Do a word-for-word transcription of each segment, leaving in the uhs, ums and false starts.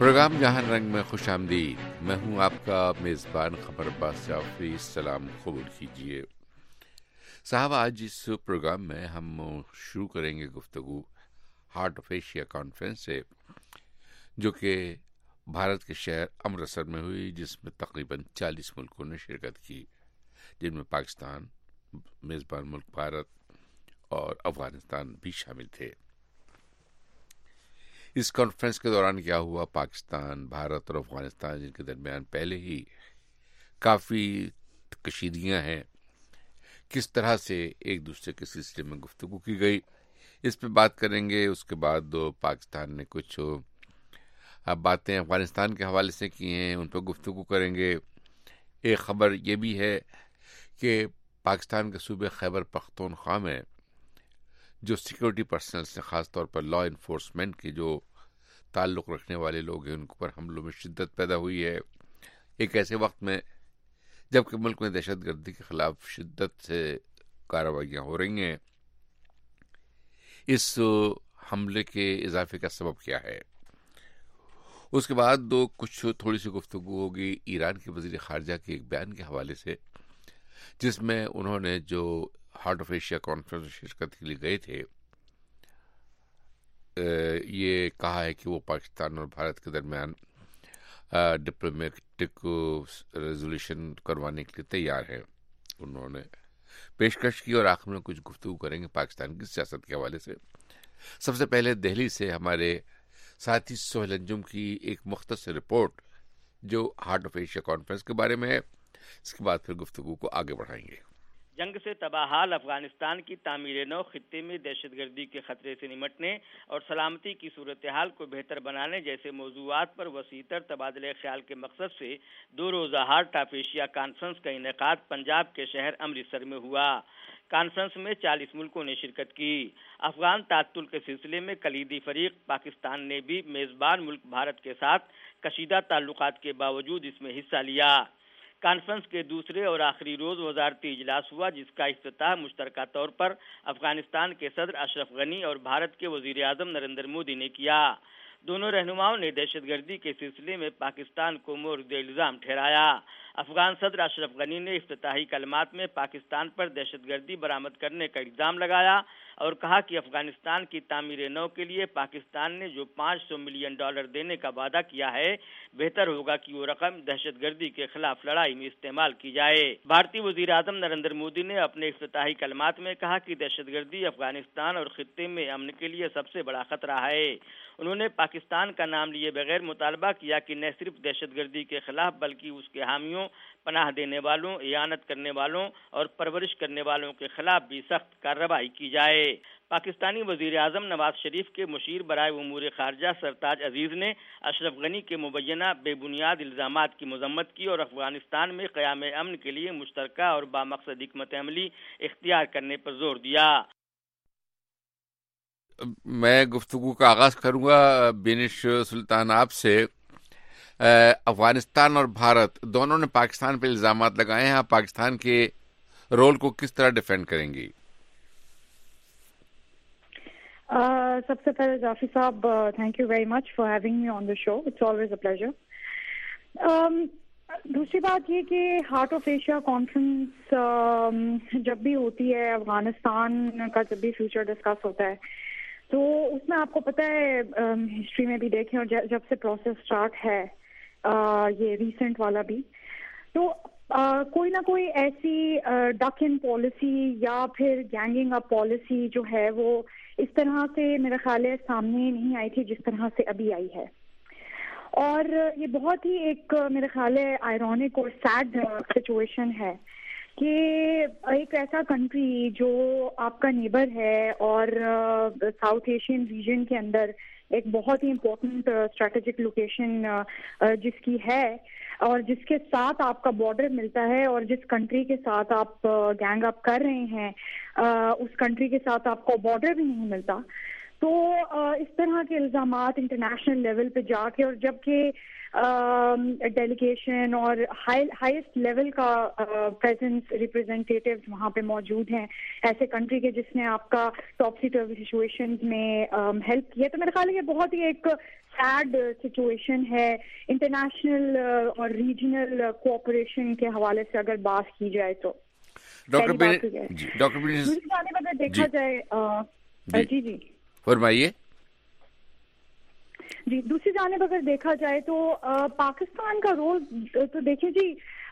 Programme جہاں رنگ میں خوش آمدید. میں ہوں آپ کا میزبان خبر عباس جعفری. سلام قبول کیجیے. صاحب، آج اس پروگرام میں ہم شروع کریں گے گفتگو ہارٹ آف ایشیا کانفرنس سے، جو کہ بھارت کے شہر امرتسر میں ہوئی، جس میں تقریباً چالیس ملکوں نے شرکت کی، جن میں پاکستان، میزبان ملک بھارت اور افغانستان بھی شامل تھے. اس کانفرنس کے دوران کیا ہوا؟ پاکستان، بھارت اور افغانستان، جن کے درمیان پہلے ہی کافی کشیدگیاں ہیں، کس طرح سے ایک دوسرے کے سلسلے میں گفتگو کی گئی، اس پہ بات کریں گے. اس کے بعد پاکستان نے کچھ باتیں افغانستان کے حوالے سے کی ہیں، ان پہ گفتگو کریں گے. ایک خبر یہ بھی ہے کہ پاکستان کے صوبے خیبر پختونخوا میں جو سیکورٹی پرسنل سے، خاص طور پر لا انفورسمنٹ کے جو تعلق رکھنے والے لوگ ہیں، ان پر حملوں میں شدت پیدا ہوئی ہے. ایک ایسے وقت میں جبکہ ملک میں دہشت گردی کے خلاف شدت سے کارروائیاں ہو رہی ہیں، اس حملے کے اضافے کا سبب کیا ہے؟ اس کے بعد دو کچھ تھوڑی سی گفتگو ہوگی ایران کے وزیر خارجہ کے ایک بیان کے حوالے سے، جس میں انہوں نے جو ہارٹ آف ایشیا کانفرنس میں شرکت کے لیے گئے تھے، یہ کہا ہے کہ وہ پاکستان اور بھارت کے درمیان ڈپلومیٹک ریزولوشن کروانے کے لیے تیار ہے. انہوں نے پیشکش کی اور آخر میں کچھ گفتگو کریں گے پاکستان کی سیاست کے حوالے سے. سب سے پہلے دہلی سے ہمارے ساتھی سہیل انجم کی ایک مختصر رپورٹ جو ہارٹ آف ایشیا کانفرنس کے بارے میں ہے. اس کے بعد پھر گفتگو کو آگے بڑھائیں گے. جنگ سے تباہ حال افغانستان کی تعمیر نو، خطے میں دہشت گردی کے خطرے سے نمٹنے اور سلامتی کی صورتحال کو بہتر بنانے جیسے موضوعات پر وسیع تر تبادلہ خیال کے مقصد سے دو روزہ ہارٹ آف ایشیا کانفرنس کا انعقاد پنجاب کے شہر امرتسر میں ہوا. کانفرنس میں چالیس ملکوں نے شرکت کی. افغان تعطل کے سلسلے میں کلیدی فریق پاکستان نے بھی میزبان ملک بھارت کے ساتھ کشیدہ تعلقات کے باوجود اس میں حصہ لیا. کانفرنس کے دوسرے اور آخری روز وزارتی اجلاس ہوا، جس کا افتتاح مشترکہ طور پر افغانستان کے صدر اشرف غنی اور بھارت کے وزیر اعظم نریندر مودی نے کیا. دونوں رہنماؤں نے دہشت گردی کے سلسلے میں پاکستان کو مورد الزام ٹھہرایا. افغان صدر اشرف غنی نے افتتاحی کلمات میں پاکستان پر دہشت گردی برآمد کرنے کا الزام لگایا اور کہا کہ افغانستان کی تعمیر نو کے لیے پاکستان نے جو پانچ سو ملین ڈالر دینے کا وعدہ کیا ہے، بہتر ہوگا کہ وہ رقم دہشت گردی کے خلاف لڑائی میں استعمال کی جائے. بھارتی وزیر اعظم نریندر مودی نے اپنے افتتاحی کلمات میں کہا کہ دہشت گردی افغانستان اور خطے میں امن کے لیے سب سے بڑا خطرہ ہے. انہوں نے پاکستان کا نام لیے بغیر مطالبہ کیا کہ نہ صرف دہشت گردی کے خلاف بلکہ اس کے حامیوں، پناہ دینے والوں، اعانت کرنے والوں اور پرورش کرنے والوں کے خلاف بھی سخت کارروائی کی جائے. پاکستانی وزیر اعظم نواز شریف کے مشیر برائے امور خارجہ سرتاج عزیز نے اشرف غنی کے مبینہ بے بنیاد الزامات کی مذمت کی اور افغانستان میں قیام امن کے لیے مشترکہ اور بامقصد حکمت عملی اختیار کرنے پر زور دیا. میں گفتگو کا آغاز کروں گا بینش سلطان آپ سے. افغانستان اور بھارت دونوں نے پاکستان پہ الزامات لگائے ہیں، آپ پاکستان کے رول کو کس طرح ڈیفینڈ کریں گی؟ Uh, سب سے پہلے جعفری صاحب، thank you very much for having me on the show. It's always a pleasure. دوسری بات یہ کہ ہارٹ آف ایشیا کانفرنس جب بھی ہوتی ہے، افغانستان کا جب بھی فیوچر ڈسکس ہوتا ہے، تو اس میں آپ کو پتہ ہے ہسٹری میں بھی دیکھیں اور جب سے پروسیس سٹارٹ ہے یہ ریسنٹ والا بھی، تو کوئی نہ کوئی ایسی ڈک ان پالیسی یا پھر گینگنگ اپ پالیسی جو ہے وہ اس طرح سے میرا خیال ہے سامنے نہیں آئی تھی جس طرح سے ابھی آئی ہے. اور یہ بہت ہی ایک میرا خیال ہے آئرونک اور سیڈ سچویشن ہے کہ ایک ایسا کنٹری جو آپ کا نیبر ہے اور ساؤتھ ایشین ریجن کے اندر ایک بہت ہی امپورٹنٹ اسٹریٹجک لوکیشن جس کی ہے اور جس کے ساتھ آپ کا بارڈر ملتا ہے اور جس کنٹری کے ساتھ آپ گینگ اپ کر رہے ہیں اس کنٹری کے ساتھ آپ کو بارڈر بھی نہیں ملتا، تو اس طرح کے الزامات انٹرنیشنل لیول پہ جا کے اور جب کہ ڈیلیگیشن اور ہائیسٹ لیول کا پریزنس ریپرزینٹیٹیوز وہاں پہ موجود ہیں ایسے کنٹری کے جس نے آپ کا ٹاپسی ٹرفی سچویشن میں ہیلپ کیا. تو میرا خیال ہے یہ بہت ہی ایک سیڈ سچویشن ہے انٹرنیشنل اور ریجنل کوآپریشن کے حوالے سے اگر بات کی جائے تو. ڈاکٹر ڈاکٹر دوسری جانب اگر دیکھا جائے جی جی فرمائیے. جی دوسری جانب اگر دیکھا جائے تو پاکستان کا رول تو دیکھیں جی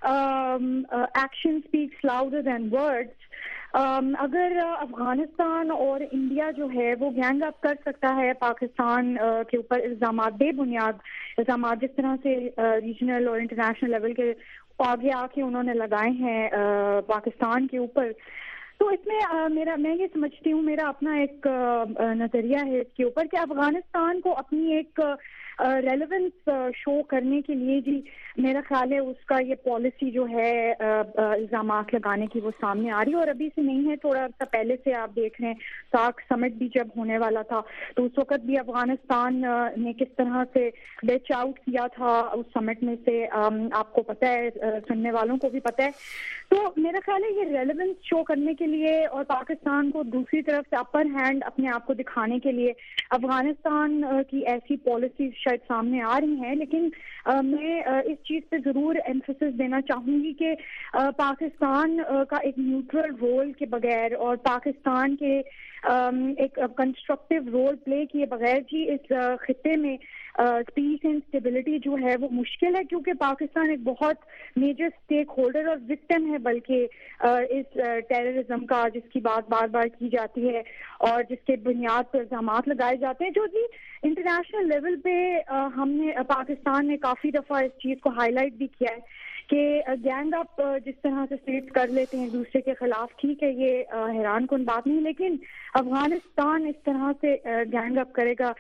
action speaks louder than words. اگر افغانستان اور انڈیا جو ہے وہ گینگ اپ کر سکتا ہے پاکستان کے اوپر الزامات بے بنیاد الزامات جس طرح سے ریجنل اور انٹرنیشنل لیول کے آگے آ کے انہوں نے لگائے ہیں پاکستان کے اوپر, تو اس میں میرا میں یہ سمجھتی ہوں میرا اپنا ایک نظریہ ہے اس کے اوپر کہ افغانستان کو اپنی ایک ریلیونس شو کرنے کے لیے جی میرا خیال ہے اس کا یہ پالیسی جو ہے الزامات لگانے کی وہ سامنے آ رہی ہے, اور ابھی سے نہیں ہے, تھوڑا سا پہلے سے آپ دیکھ رہے ہیں ساک سمٹ بھی جب ہونے والا تھا تو اس وقت بھی افغانستان نے کس طرح سے بیچ آؤٹ کیا تھا اس سمٹ میں سے, آپ کو پتہ ہے, سننے والوں کو بھی پتہ ہے. تو میرا خیال ہے یہ ریلیونس شو کرنے کے لیے اور پاکستان کو دوسری طرف سے اپر ہینڈ اپنے آپ کو دکھانے کے لیے افغانستان کی ایسی پالیسیز شاید سامنے آ رہی ہیں, لیکن میں اس چیز پہ ضرور ایمفسس دینا چاہوں گی کہ پاکستان کا ایک نیوٹرل رول کے بغیر اور پاکستان کے ایک کنسٹرکٹیو رول پلے کیے بغیر جی اس خطے میں پیس اینڈ اسٹیبلٹی جو ہے وہ مشکل ہے, کیونکہ پاکستان ایک بہت میجر اسٹیک ہولڈر اور وکٹم ہے بلکہ اس ٹیررزم کا جس کی بات بار بار کی جاتی ہے اور جس کے بنیاد پر الزامات لگائے جاتے ہیں, جو جی انٹرنیشنل لیول پہ ہم نے پاکستان نے کافی دفعہ اس چیز کو ہائی لائٹ بھی کیا ہے کہ گینگ اپ جس طرح سے اسٹیٹ کر لیتے ہیں دوسرے کے خلاف, ٹھیک ہے یہ حیران کن بات نہیں, لیکن افغانستان اس طرح سے گینگ اپ کرے گا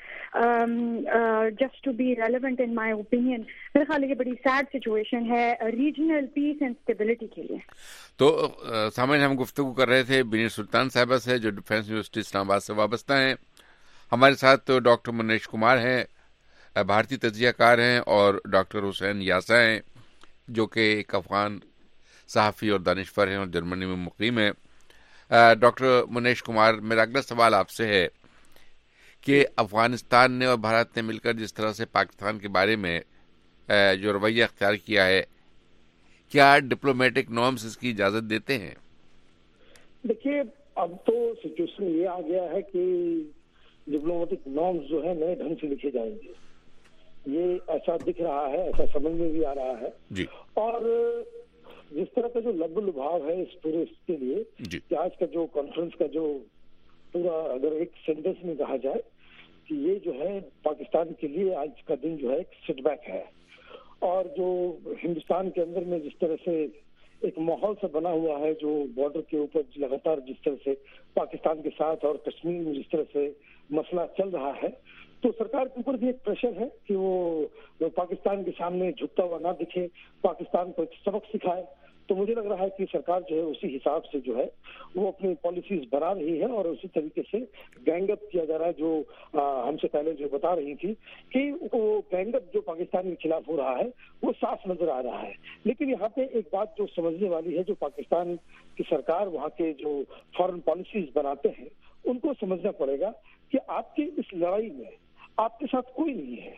just to be relevant in my opinion, میرے خیال یہ بڑی سیڈ سچویشن ہے ریجنل پیس اینڈ اسٹیبلٹی کے لیے. تو سامعین ہم گفتگو کر رہے تھے بنیر سلطان صاحبہ سے جو ڈیفینس یونیورسٹی اسلام آباد سے وابستہ ہیں. ہمارے ساتھ تو ڈاکٹر منیش کمار ہیں, بھارتی تجزیہ کار ہیں, اور ڈاکٹر حسین یاسا ہیں جو کہ ایک افغان صحافی اور دانشور ہیں اور جرمنی میں مقیم ہیں. ڈاکٹر منیش کمار, میرا اگلا سوال آپ سے ہے کہ افغانستان نے اور بھارت نے مل کر جس طرح سے پاکستان کے بارے میں جو رویہ اختیار کیا ہے, کیا ڈپلومیٹک نارمز اس کی اجازت دیتے ہیں؟ دیکھیے اب تو سچویشن یہ آ گیا ہے کہ ڈپلومیٹک نارمز جو ہے نئے ڈھنگ سے لکھے جائیں گے, یہ ایسا دکھ رہا ہے, ایسا سمجھ میں بھی آ رہا ہے جی. اور جس طرح کا جو لب لبھاؤ ہے اس پورے اس کے لیے جی. کہ آج کا جو کانفرنس کا جو پورا اگر ایک سینٹینس میں کہا جائے کہ یہ جو ہے پاکستان کے لیے آج کا دن جو ہے ایک سیٹ بیک ہے, اور جو ہندوستان کے اندر میں جس طرح سے ایک ماحول سے بنا ہوا ہے جو بارڈر کے اوپر لگاتار جس طرح سے پاکستان کے ساتھ اور کشمیر میں جس طرح سے مسئلہ چل رہا ہے, تو سرکار کے اوپر بھی ایک پریشر ہے کہ وہ پاکستان کے سامنے جھکتا ہوا نہ دکھے, پاکستان کو ایک سبق سکھائے. تو مجھے لگ رہا ہے کہ سرکار جو ہے اسی حساب سے جو ہے وہ اپنی پالیسیز بنا رہی ہے اور اسی طریقے سے گینگ اپ کیا جا رہا ہے. جو ہم سے پہلے جو بتا رہی تھی کہ وہ گینگ اپ جو پاکستان کے خلاف ہو رہا ہے وہ صاف نظر آ رہا ہے. لیکن یہاں پہ ایک بات جو سمجھنے والی ہے, جو پاکستان کی سرکار وہاں کے جو فارن پالیسیز بناتے ہیں ان کو سمجھنا پڑے گا کہ آپ کی اس لڑائی میں آپ کے ساتھ کوئی نہیں ہے.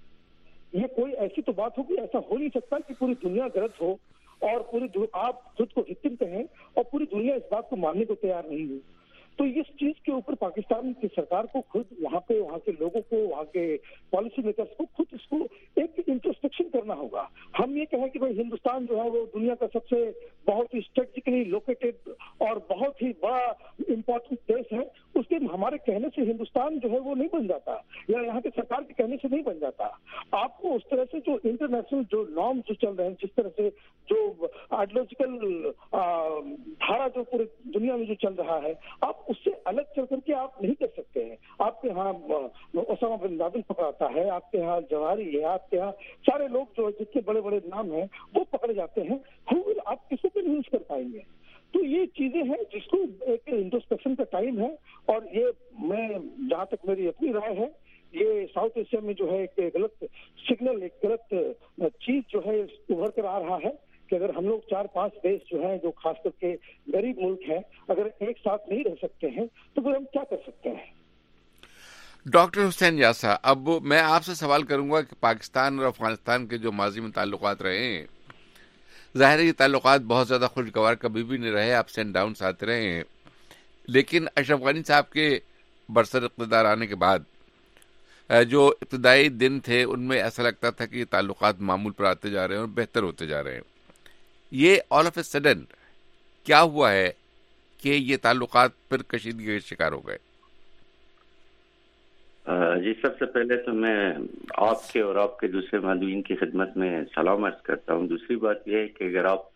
یہ کوئی ایسی تو بات ہوگی, ایسا ہو نہیں سکتا کہ پوری دنیا غلط ہو اور پوری آپ خود کو وکٹم کہیں اور پوری دنیا اس بات کو ماننے کو تیار نہیں ہو. تو اس چیز کے اوپر پاکستان کی سرکار کو خود وہاں پہ وہاں کے لوگوں کو وہاں کے پالیسی میکرز کو خود اس کو ایک انٹروسپیکشن کرنا ہوگا. ہم یہ کہیں کہ بھائی ہندوستان جو ہے وہ دنیا کا سب سے بہت ہی اسٹریٹجیکلی لوکیٹڈ اور بہت ہی بڑا امپورٹنٹ دیش ہے, اس کے ہمارے کہنے سے ہندوستان جو ہے وہ نہیں بن جاتا, یا یہاں کے سرکار کے کہنے سے نہیں بن جاتا. آپ کو اس طرح سے جو انٹرنیشنل جو نارم جو چل رہے ہیں, جس طرح سے جو آئیڈیولوجیکل دھارا جو پورے دنیا میں جو چل رہا ہے, آپ اس سے الگ چل کر کے آپ نہیں کر سکتے ہیں. آپ کے یہاں اسامہ بن لادن پکڑاتا ہے, آپ کے یہاں جوہری ہے, آپ کے یہاں سارے لوگ جو جتنے بڑے بڑے نام ہیں وہ پکڑے جاتے ہیں, آپ کسی پہ نہیں یوز کر پائیں گے. تو یہ چیزیں ہیں جس کو ایک انٹروسپیکشن کا ٹائم ہے, اور یہ میں جہاں تک میری اپنی رائے ہے یہ ساؤتھ ایشیا میں جو ہے ایک غلط سگنل, ایک غلط پانچ دیش جو ہیں جو خاص کر کے غریب ملک ہیں اگر ایک ساتھ نہیں رہ سکتے ہیں تو پھر ہم کیا کر سکتے ہیں؟ ڈاکٹر حسین یاسا، اب میں آپ سے سوال کروں گا کہ پاکستان اور افغانستان کے جو ماضی میں تعلقات رہے ہیں، ظاہر ہے یہ تعلقات بہت زیادہ خوشگوار کبھی بھی نہیں رہے، اپس اینڈ ڈاؤنس آتے رہے ہیں، لیکن اشرف غنی صاحب کے برسر اقتدار آنے کے بعد جو ابتدائی دن تھے ان میں ایسا لگتا تھا کہ یہ تعلقات معمول پر آتے جا رہے ہیں اور بہتر ہوتے جا رہے ہیں. یہ آل آف اے سڈن کیا ہوا ہے کہ یہ تعلقات پھر کشیدگی کا شکار ہو گئے؟ جی، سب سے پہلے تو میں آپ کے اور آپ کے دوسرے مندوبین کی خدمت میں سلام عرض کرتا ہوں. دوسری بات یہ ہے کہ اگر آپ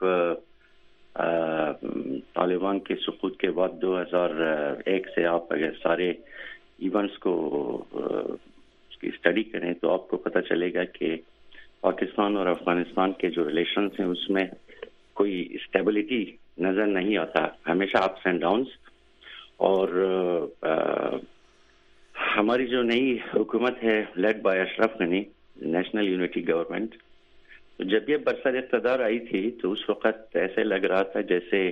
طالبان کے سقوط کے بعد دو ہزار ایک سے آپ اگر سارے ایونٹس کو اس کی اسٹڈی کریں تو آپ کو پتہ چلے گا کہ پاکستان اور افغانستان کے جو ریلیشنز ہیں اس میں کوئی اسٹیبلٹی نظر نہیں آتا، ہمیشہ اپس اینڈ ڈاؤنس. اور ہماری جو نئی حکومت ہے lead by Ashraf Ghani, national unity government, جب یہ برسر اقتدار آئی تھی تو اس وقت ایسے لگ رہا تھا جیسے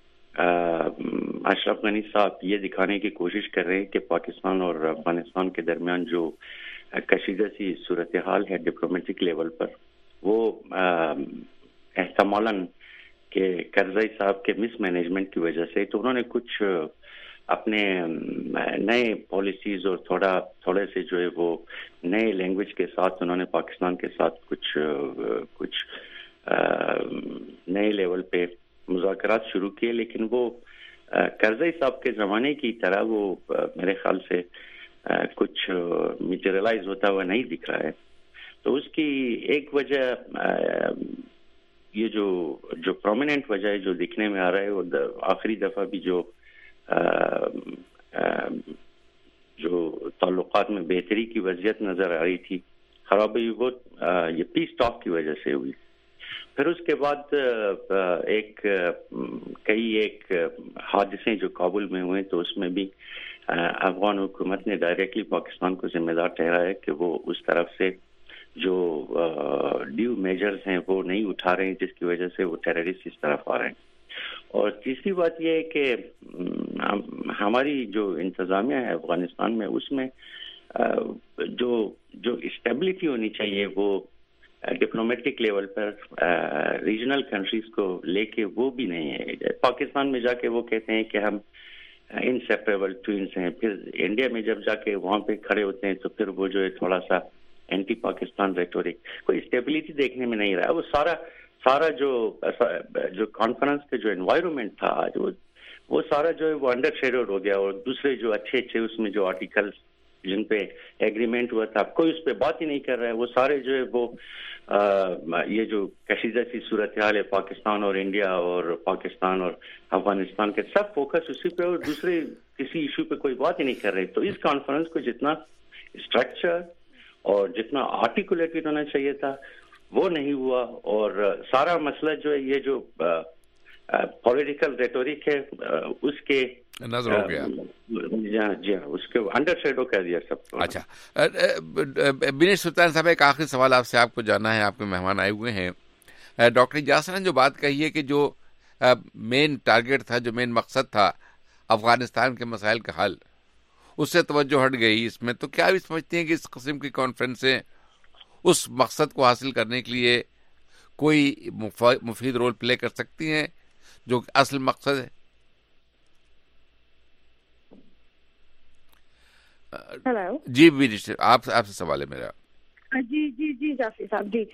اشرف غنی صاحب یہ دکھانے کی کوشش کر رہے ہیں کہ پاکستان اور افغانستان کے درمیان جو کشیدہ سی صورتحال ہے ڈپلومیٹک لیول پر، وہ احتمالاً کہ کرزئی صاحب کے مس مینجمنٹ کی وجہ سے، تو انہوں نے کچھ اپنے نئے پالیسیز اور تھوڑا تھوڑے سے جو ہے وہ نئے لینگویج کے ساتھ انہوں نے پاکستان کے ساتھ کچھ کچھ نئے لیول پہ مذاکرات شروع کیے، لیکن وہ کرزئی صاحب کے زمانے کی طرح وہ میرے خیال سے کچھ میٹیریلائز ہوتا ہوا نہیں دکھ رہا ہے. تو اس کی ایک وجہ یہ جو جو پرومیننٹ وجہ ہے جو دکھنے میں آ رہا ہے، وہ آخری دفعہ بھی جو جو تعلقات میں بہتری کی وضعیت نظر آ رہی تھی، خرابی، وہ یہ پیس ٹاک کی وجہ سے ہوئی. پھر اس کے بعد ایک کئی ایک حادثے جو کابل میں ہوئے تو اس میں بھی افغان حکومت نے ڈائریکٹلی پاکستان کو ذمہ دار ٹھہرایا کہ وہ اس طرف سے جو ڈیو میجرز ہیں وہ نہیں اٹھا رہے ہیں، جس کی وجہ سے وہ ٹیررسٹ اس طرف آ رہے ہیں. اور تیسری بات یہ ہے کہ ہماری جو انتظامیہ ہے افغانستان میں، اس میں جو جو اسٹیبلٹی ہونی چاہیے وہ ڈپلومیٹک لیول پر ریجنل کنٹریز کو لے کے وہ بھی نہیں ہے. پاکستان میں جا کے وہ کہتے ہیں کہ ہم انسیپریبل ٹوئنس ہیں، پھر انڈیا میں جب جا کے وہاں پہ کھڑے ہوتے ہیں تو پھر وہ جو ہے تھوڑا سا اینٹی پاکستان ریٹورک، کوئی اسٹیبلٹی دیکھنے میں نہیں رہا. وہ سارا سارا جو جو کانفرنس کا جو انوائرمنٹ تھا آج، وہ وہ سارا جو ہے وہ انڈر شیڈوڈ ہو گیا. اور دوسرے جو اچھے اچھے اس میں جو آرٹیکلس جن پہ ایگریمنٹ ہوا تھا، کوئی اس پہ بات ہی نہیں کر رہا ہے. وہ سارے جو ہے وہ یہ جو کشیدہ سی صورتحال ہے پاکستان اور انڈیا اور پاکستان اور افغانستان کے، سب فوکس اسی پہ اور دوسرے کسی ایشو پہ کوئی بات ہی نہیں کر رہے. تو اس کانفرنس کو جتنا اسٹرکچر اور جتنا آرٹیکولیٹڈ ہونا چاہیے تھا وہ نہیں ہوا. اور سارا مسئلہ جو ہے یہ جو پولیٹیکل ریٹورک ہے اس کے نظر ہو گیا، جی ہاں، اس کے انڈر شیڈو کر دیا سب کو. اچھا، بنیش سلطان صاحب، ایک آخری سوال آپ سے آپ کو جانا ہے، آپ کے مہمان آئے ہوئے ہیں. ڈاکٹر یاسر نے جو بات کہی ہے کہ جو مین ٹارگیٹ تھا، جو مین مقصد تھا افغانستان کے مسائل کا حل، اس سے توجہ ہٹ گئی اس میں، تو کیا بھی سمجھتے ہیں کہ اس قسم کی کانفرنسیں اس مقصد کو حاصل کرنے کے لیے کوئی مفید رول پلے کر سکتی ہیں جو اصل مقصد ہے؟ ہیلو جی بھی آپ آپ سے سوال ہے میرا. جی جی جی جاسر صاحب، جی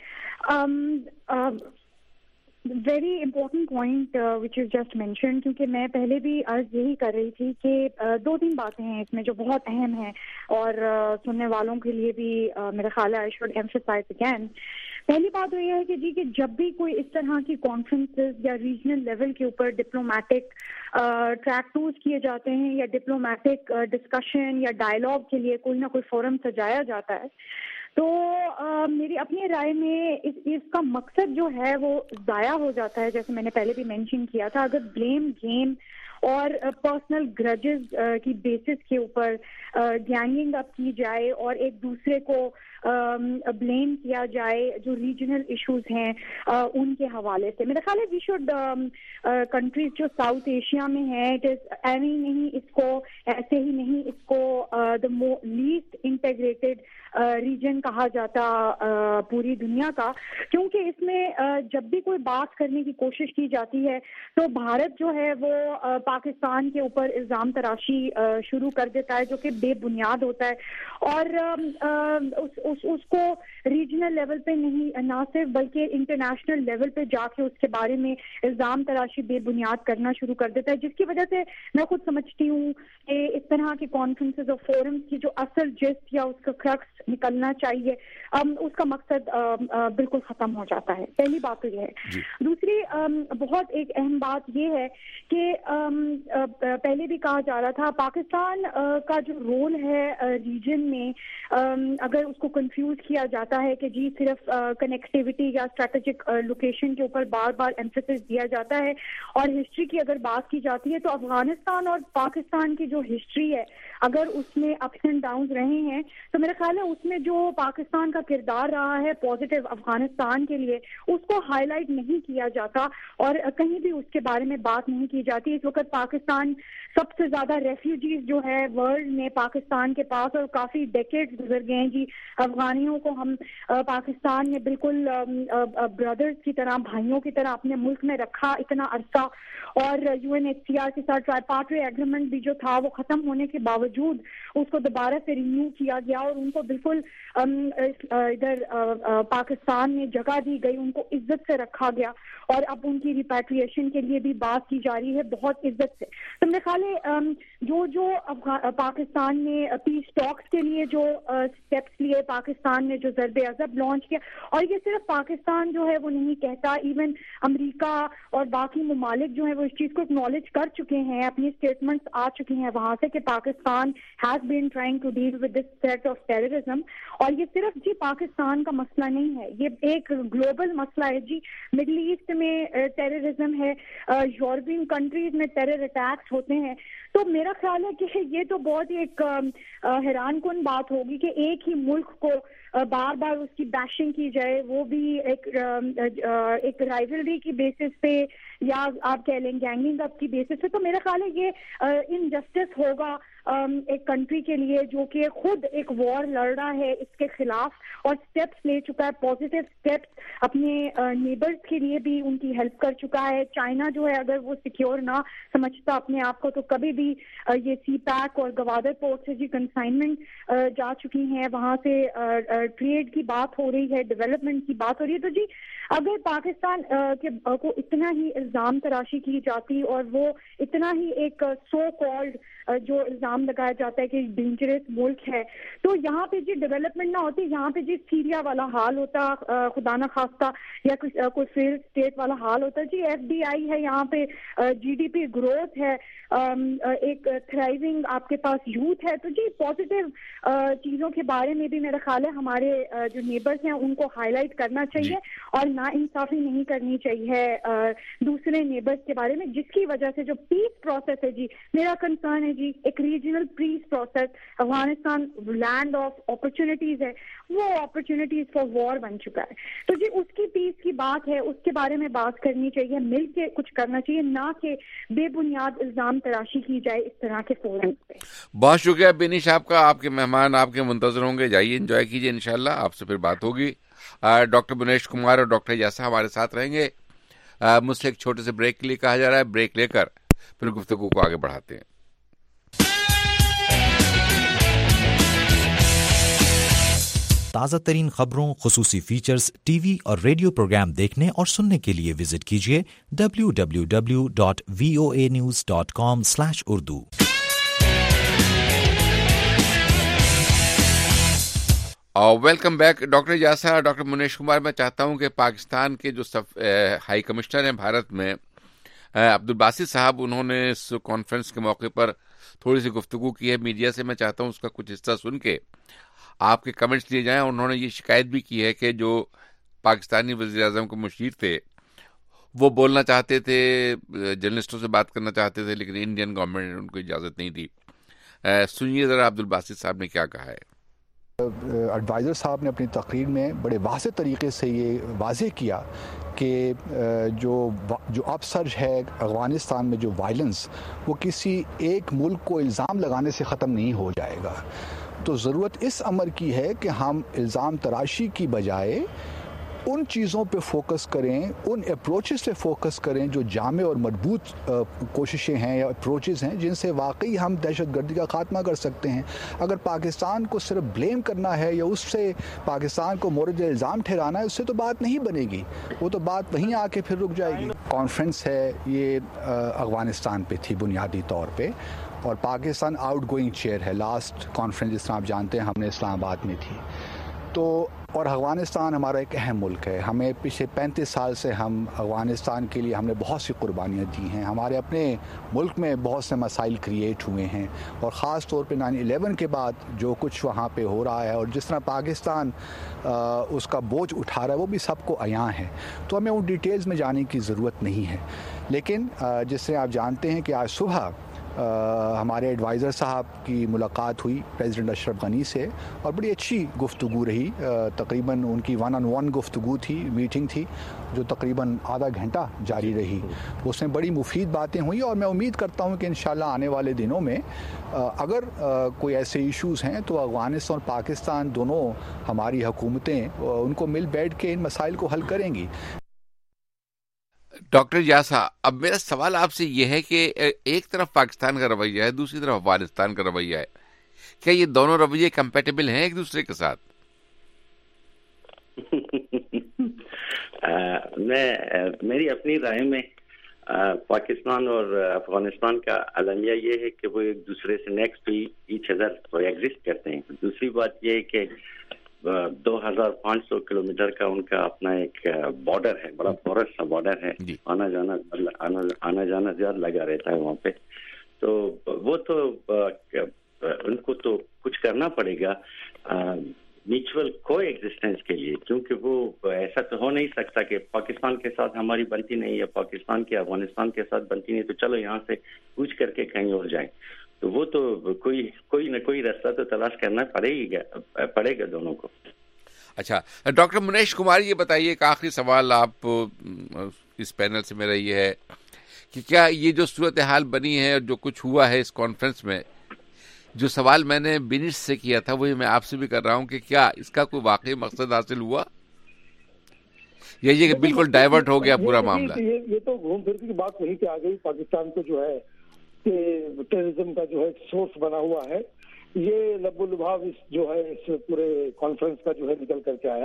very important point which is just mention, کیونکہ میں پہلے بھی عرض یہی کر رہی تھی کہ دو تین باتیں ہیں اس میں جو بہت اہم ہیں اور سننے والوں کے لیے بھی میرا خیال ہے آئی شوڈ ایمفسائز اگین. پہلی بات تو یہ ہے کہ جی کہ جب بھی کوئی اس طرح کی کانفرنسز یا ریجنل لیول کے اوپر ڈپلومیٹک ٹریک ٹوز کیے جاتے ہیں یا ڈپلومیٹک ڈسکشن یا ڈائلاگ کے لیے کوئی نہ کوئی فورم سجایا جاتا ہے، تو آ, میری اپنی رائے میں اس اس کا مقصد جو ہے وہ ضائع ہو جاتا ہے. جیسے میں نے پہلے بھی مینشن کیا تھا، اگر بلیم گیم اور پرسنل گرجز کی بیسس کے اوپر گینگنگ اپ کی جائے اور ایک دوسرے کو بلیم کیا جائے جو ریجنل ایشوز ہیں ان کے حوالے سے. میرا خیال ہے وی شوڈ کنٹریز جو ساؤتھ ایشیا میں ہیں اٹ از ایوی نہیں اس کو ایسے ہی نہیں اس کو دا لیسٹ انٹیگریٹڈ ریجن کہا جاتا پوری دنیا کا, کیونکہ اس میں جب بھی کوئی بات کرنے کی کوشش کی جاتی ہے تو بھارت جو ہے وہ پاکستان کے اوپر الزام تراشی شروع کر دیتا ہے جو کہ بے بنیاد ہوتا ہے, اور اس, اس, اس کو ریجنل لیول پہ نہیں نہ صرف بلکہ انٹرنیشنل لیول پہ جا کے اس کے بارے میں الزام تراشی بے بنیاد کرنا شروع کر دیتا ہے, جس کی وجہ سے میں خود سمجھتی ہوں کہ اس طرح کے کانفرنسز اور فورمز کی جو اصل جسٹ یا اس کا کرکس نکلنا چاہیے اس کا مقصد بالکل ختم ہو جاتا ہے. پہلی بات تو یہ ہے. دوسری بہت ایک اہم بات یہ ہے کہ پہلے بھی کہا جا رہا تھا پاکستان کا جو رول ہے ریجن میں اگر اس کو کنفیوز کیا جاتا ہے کہ جی صرف کنیکٹیوٹی یا اسٹریٹجک لوکیشن کے اوپر بار بار ایمفیسس دیا جاتا ہے اور ہسٹری کی اگر بات کی جاتی ہے تو افغانستان اور پاکستان کی جو ہسٹری ہے اگر اس میں اپس اینڈ ڈاؤنز رہے ہیں تو میرا خیال ہے اس میں جو پاکستان کا کردار رہا ہے پازیٹیو افغانستان کے لیے اس کو ہائی لائٹ نہیں کیا جاتا اور کہیں بھی اس کے بارے میں بات نہیں کی جاتی. اس وقت پاکستان سب سے زیادہ ریفیوجیز جو ہے ورلڈ میں پاکستان کے پاس اور کافی ڈیکیڈز گزر گئے ہیں جی. افغانیوں کو ہم پاکستان نے بالکل بردرز کی طرح بھائیوں کی طرح اپنے ملک میں رکھا اتنا عرصہ, اور U N H C R کے ساتھ ٹرائیپارٹری ایگریمنٹ بھی جو تھا وہ ختم ہونے کے باوجود اس کو دوبارہ سے رینیو کیا گیا اور ان کو بالکل ادھر پاکستان میں جگہ دی گئی, ان کو عزت سے رکھا گیا اور اب ان کی ریپیٹریشن کے لیے بھی بات کی جا رہی ہے بہت عزت سے. تو میرے خیال ہے جو جو پاکستان نے پیس ٹاکس کے لیے جو اسٹیپس لیے, پاکستان نے جو ضرب عضب لانچ کیا, اور یہ صرف پاکستان جو ہے وہ نہیں کہتا, ایون امریکہ اور باقی ممالک جو ہیں وہ اس چیز کو اکنالج کر چکے ہیں, اپنی اسٹیٹمنٹس آ چکی ہیں وہاں سے کہ Pakistan has been trying to deal with this threat of terrorism. اور یہ صرف جی پاکستان کا مسئلہ نہیں ہے, یہ ایک گلوبل مسئلہ ہے جی. مڈل ایسٹ میں ٹیررزم ہے, یورپین کنٹریز میں ٹیرر اٹیکس ہوتے ہیں. تو میرا خیال ہے کہ یہ تو بہت ہی ایک حیران کن بات ہوگی کہ ایک ہی ملک کو بار بار اس کی بیشنگ کی جائے, وہ بھی ایک ایک رائیولری کی بیسس پہ یا آپ کہہ لیں گینگنگ اپ کی بیسس پہ. تو میرا خیال ہے یہ انجسٹس ہوگا ایک کنٹری کے لیے جو کہ خود ایک وار لڑ رہا ہے اس کے خلاف اور اسٹیپس لے چکا ہے, پازیٹیو اسٹیپس اپنے نیبرز کے لیے بھی ان کی ہیلپ کر چکا ہے. چائنا جو ہے اگر وہ سیکیور نہ سمجھتا اپنے آپ کو تو کبھی بھی یہ سی پیک اور گوادر پورٹ سے جی کنسائنمنٹ جا چکی ہیں, وہاں سے ٹریڈ کی بات ہو رہی ہے, ڈیولپمنٹ کی بات ہو رہی ہے. تو جی اگر پاکستان کے کو اتنا ہی الزام تراشی کی جاتی اور وہ اتنا ہی ایک سو کالڈ جو الزام لگایا جاتا ہے کہ ڈینجرس ملک ہے, تو یہاں پہ جی ڈیولپمنٹ نہ ہوتی, یہاں پہ جی سیریا والا حال ہوتا خدا نہ خواستہ, یا کوئی فیلڈ اسٹیٹ والا حال ہوتا. جی ایف ڈی آئی ہے یہاں پہ, جی ڈی پی گروتھ ہے, ایک تھرائیونگ آپ کے پاس یوتھ ہے. تو جی پازیٹیو چیزوں کے بارے میں بھی میرا خیال ہے ہمارے جو نیبرز ہیں ان کو ہائی لائٹ کرنا چاہیے اور نا انصافی نہیں کرنی چاہیے دوسرے نیبرز کے بارے میں, جس کی وجہ سے جو پیس پروسیس ہے جی میرا کنسرن ہے جی ایک regional peace process. Afghanistan land of opportunities ہے, وہ اپرچونٹیز فار وار بن چکا ہے. تو جی اس کی پیس کی بات ہے, اس کے بارے میں بات کرنی چاہیے, مل کے کچھ کرنا چاہیے, نہ کہ بے بنیاد الزام تراشی کی جائے اس طرح کے فورم پہ. بہت شکریہ بینش آپ کا, آپ کے مہمان آپ کے منتظر ہوں گے, جائیے انجوائے کیجیے, انشاءاللہ آپ سے پھر بات ہوگی. ڈاکٹر بنیش کمار اور ڈاکٹر یاسا ہمارے ساتھ رہیں گے. مجھ سے ایک چھوٹے سے بریک کے لیے کہا جا رہا ہے, بریک لے کر پھر گفتگو کو آگے بڑھاتے ہیں. تازہ ترین خبروں, خصوصی فیچرز, ٹی وی اور ریڈیو پروگرام دیکھنے اور سننے کے لیے وزٹ کیجیے W W W dot V O A news dot com slash Urdu. Welcome back. Doctor Yasa, doctor Manish Kumar, میں چاہتا ہوں کہ پاکستان کے جو ہائی کمشنر ہیں بھارت میں عبدالباسط صاحب, انہوں نے اس کانفرنس کے موقع پر تھوڑی سی گفتگو کی ہے میڈیا سے. میں چاہتا ہوں اس کا کچھ حصہ سن کے آپ کے کمنٹس لیے جائیں. انہوں نے یہ شکایت بھی کی ہے کہ جو پاکستانی وزیر اعظم کے مشیر تھے وہ بولنا چاہتے تھے, جرنلسٹوں سے بات کرنا چاہتے تھے, لیکن انڈین گورنمنٹ نے ان کو اجازت نہیں دی. سنیے ذرا عبدالباسط صاحب نے کیا کہا ہے. ایڈوائزر صاحب نے اپنی تقریر میں بڑے واضح طریقے سے یہ واضح کیا کہ جو جو اپ سرج ہے افغانستان میں جو وائلنس وہ کسی ایک ملک کو الزام لگانے سے ختم نہیں ہو جائے گا. تو ضرورت اس امر کی ہے کہ ہم الزام تراشی کی بجائے ان چیزوں پہ فوکس کریں, ان اپروچز پہ فوکس کریں جو جامع اور مضبوط کوششیں ہیں یا اپروچز ہیں جن سے واقعی ہم دہشت گردی کا خاتمہ کر سکتے ہیں. اگر پاکستان کو صرف بلیم کرنا ہے یا اس سے پاکستان کو مورد الزام ٹھہرانا ہے, اس سے تو بات نہیں بنے گی, وہ تو بات وہیں آ کے پھر رک جائے گی. کانفرنس ہے یہ افغانستان پہ تھی بنیادی طور پہ, اور پاکستان آؤٹ گوئنگ چیئر ہے. لاسٹ کانفرنس جس طرح آپ جانتے ہیں ہم نے اسلام آباد میں تھی. تو اور افغانستان ہمارا ایک اہم ملک ہے. ہمیں پچھلے پینتیس سال سے ہم افغانستان کے لیے ہم نے بہت سی قربانیاں دی ہیں. ہمارے اپنے ملک میں بہت سے مسائل کریٹ ہوئے ہیں, اور خاص طور پہ نائن الیون کے بعد جو کچھ وہاں پہ ہو رہا ہے اور جس طرح پاکستان اس کا بوجھ اٹھا رہا ہے وہ بھی سب کو عیاں ہے. تو ہمیں ان ڈیٹیلز میں جانے کی ضرورت نہیں ہے. لیکن جس سے آپ جانتے ہیں کہ آج صبح ہمارے ایڈوائزر صاحب کی ملاقات ہوئی پریزیڈنٹ اشرف غنی سے, اور بڑی اچھی گفتگو رہی. تقریباً ان کی ون آن ون گفتگو تھی, میٹنگ تھی جو تقریباً آدھا گھنٹہ جاری رہی. اس میں بڑی مفید باتیں ہوئیں, اور میں امید کرتا ہوں کہ انشاءاللہ آنے والے دنوں میں اگر کوئی ایسے ایشوز ہیں تو افغانستان اور پاکستان دونوں ہماری حکومتیں ان کو مل بیٹھ کے ان مسائل کو حل کریں گی. ڈاکٹر یاسا, اب میرا سوال آپ سے یہ ہے کہ ایک طرف پاکستان کا رویہ ہے, دوسری طرف افغانستان کا رویہ ہے, کیا یہ دونوں رویے کمپیٹیبل ہیں ایک دوسرے کے ساتھ؟ میں میری اپنی رائے میں پاکستان اور افغانستان کا المیہ یہ ہے کہ وہ ایک دوسرے سے next to each other coexist کرتے ہیں. دوسری بات یہ ہے کہ دو ہزار پانچ سو کلو میٹر کا ان کا اپنا ایک بارڈر ہے, بڑا فورسٹ سا بارڈر ہے, آنا جانا آنا جانا زیادہ لگا رہتا ہے وہاں پہ. تو وہ تو ان کو تو کچھ کرنا پڑے گا میوچل کو ایگزسٹنس کے لیے, کیونکہ وہ ایسا تو ہو نہیں سکتا کہ پاکستان کے ساتھ ہماری بنتی نہیں یا پاکستان کے افغانستان کے ساتھ بنتی نہیں تو چلو یہاں سے کوچ کر کے کہیں اور جائیں. تو وہ تو کوئی کوئی نہ کوئی راستہ تو تلاش کرنا پڑے گا پڑے گا دونوں کو. اچھا ڈاکٹر منیش کمار, یہ بتائیے ایک آخری سوال آپ اس پینل سے میرا یہ ہے کہ کیا یہ جو صورتحال بنی ہے اور جو کچھ ہوا ہے اس کانفرنس میں, جو سوال میں نے بینش سے کیا تھا وہی میں آپ سے بھی کر رہا ہوں کہ کیا اس کا کوئی واقعی مقصد حاصل ہوا یا یہ بالکل ڈائیورٹ ہو گیا پورا معاملہ؟ یہ تو گھوم پھر کی بات وہیں پہ آ گئی. پاکستان کو جو ہے کہ ٹیررزم کا جو ہے سورس بنا ہوا ہے, یہ لب و لباب اس جو ہے اس پورے کانفرنس کا جو ہے نکل کر کے آیا,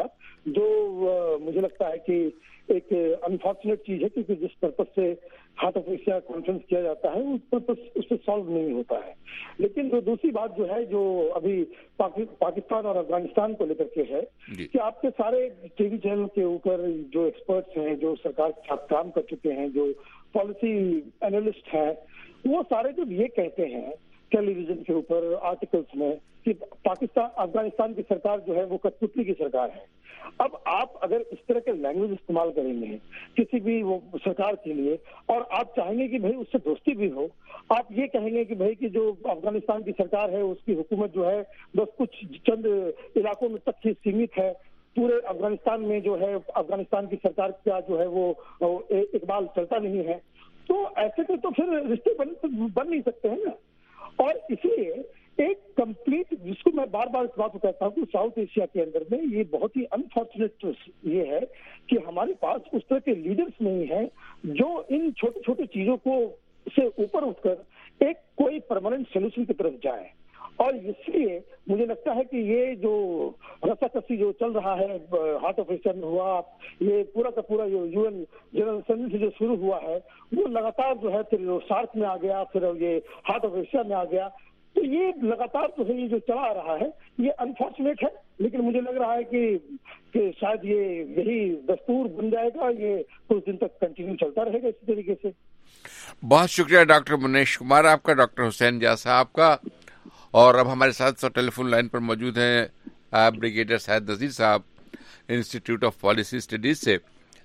جو مجھے لگتا ہے کہ ایک انفارچونیٹ چیز ہے, کیونکہ جس پرپز سے ہارٹ آف ایشیا کانفرنس کیا جاتا ہے اس پرپز اس سے سالو نہیں ہوتا ہے. لیکن جو دوسری بات جو ہے جو ابھی پاکستان اور افغانستان کو لے کر کے ہے کہ آپ کے سارے ٹی وی چینل کے اوپر جو ایکسپرٹس ہیں, جو سرکار کے ساتھ کام کر چکے ہیں, جو پالیسی اینالسٹ ہیں, وہ سارے جب یہ کہتے ہیں ٹیلی ویژن کے اوپر آرٹیکلس میں کہ پاکستان افغانستان کی سرکار جو ہے وہ کٹپتلی کی سرکار ہے. اب آپ اگر اس طرح کے لینگویج استعمال کریں گے کسی بھی وہ سرکار کے لیے, اور آپ چاہیں گے کہ بھائی اس سے دوستی بھی ہو, آپ یہ کہیں گے کہ بھائی کہ جو افغانستان کی سرکار ہے اس کی حکومت جو ہے بس کچھ چند علاقوں میں تک ہی سیمت ہے, پورے افغانستان میں جو ہے افغانستان کی سرکار کا جو ہے وہ اقبال چلتا نہیں ہے, تو ایسے میں تو پھر رشتے بن بن نہیں سکتے ہیں نا. اور اس لیے ایک کمپلیٹ, جس کو میں بار بار اس بات کو کہتا ہوں کہ ساؤتھ ایشیا کے اندر میں یہ بہت ہی انفارچونیٹ یہ ہے کہ ہمارے پاس اس طرح کے لیڈرز نہیں ہیں جو ان چھوٹی چھوٹی چیزوں کو سے اوپر اٹھ کر ایک کوئی پرماننٹ سولوشن کی طرف جائیں. اور اس لیے مجھے لگتا ہے کہ یہ جو رسا کسی جو چل رہا ہے ہارٹ آف ایشیا میں ہوا, یہ پورا کا پورا جو یو این جنرل اسمبلی سے جو شروع ہوا ہے وہ لگاتار جو ہے پھر سارک میں آ گیا, پھر یہ ہارٹ آف ایشیا میں آ گیا. تو یہ لگاتار جو ہے یہ جو چلا آ رہا ہے یہ انفارچونیٹ ہے, لیکن مجھے لگ رہا ہے کہ کہ شاید یہ یہی دستور بن جائے گا, یہ کچھ دن تک کنٹینیو چلتا رہے گا اسی طریقے سے. بہت شکریہ ڈاکٹر منیش کمار آپ کا, ڈاکٹر حسین جا صاحب کا. اور اب ہمارے ساتھ سو ٹیلی فون لائن پر موجود ہیں بریگیڈیئر سعد نذیر صاحب انسٹیٹیوٹ آف پالیسی اسٹڈیز سے.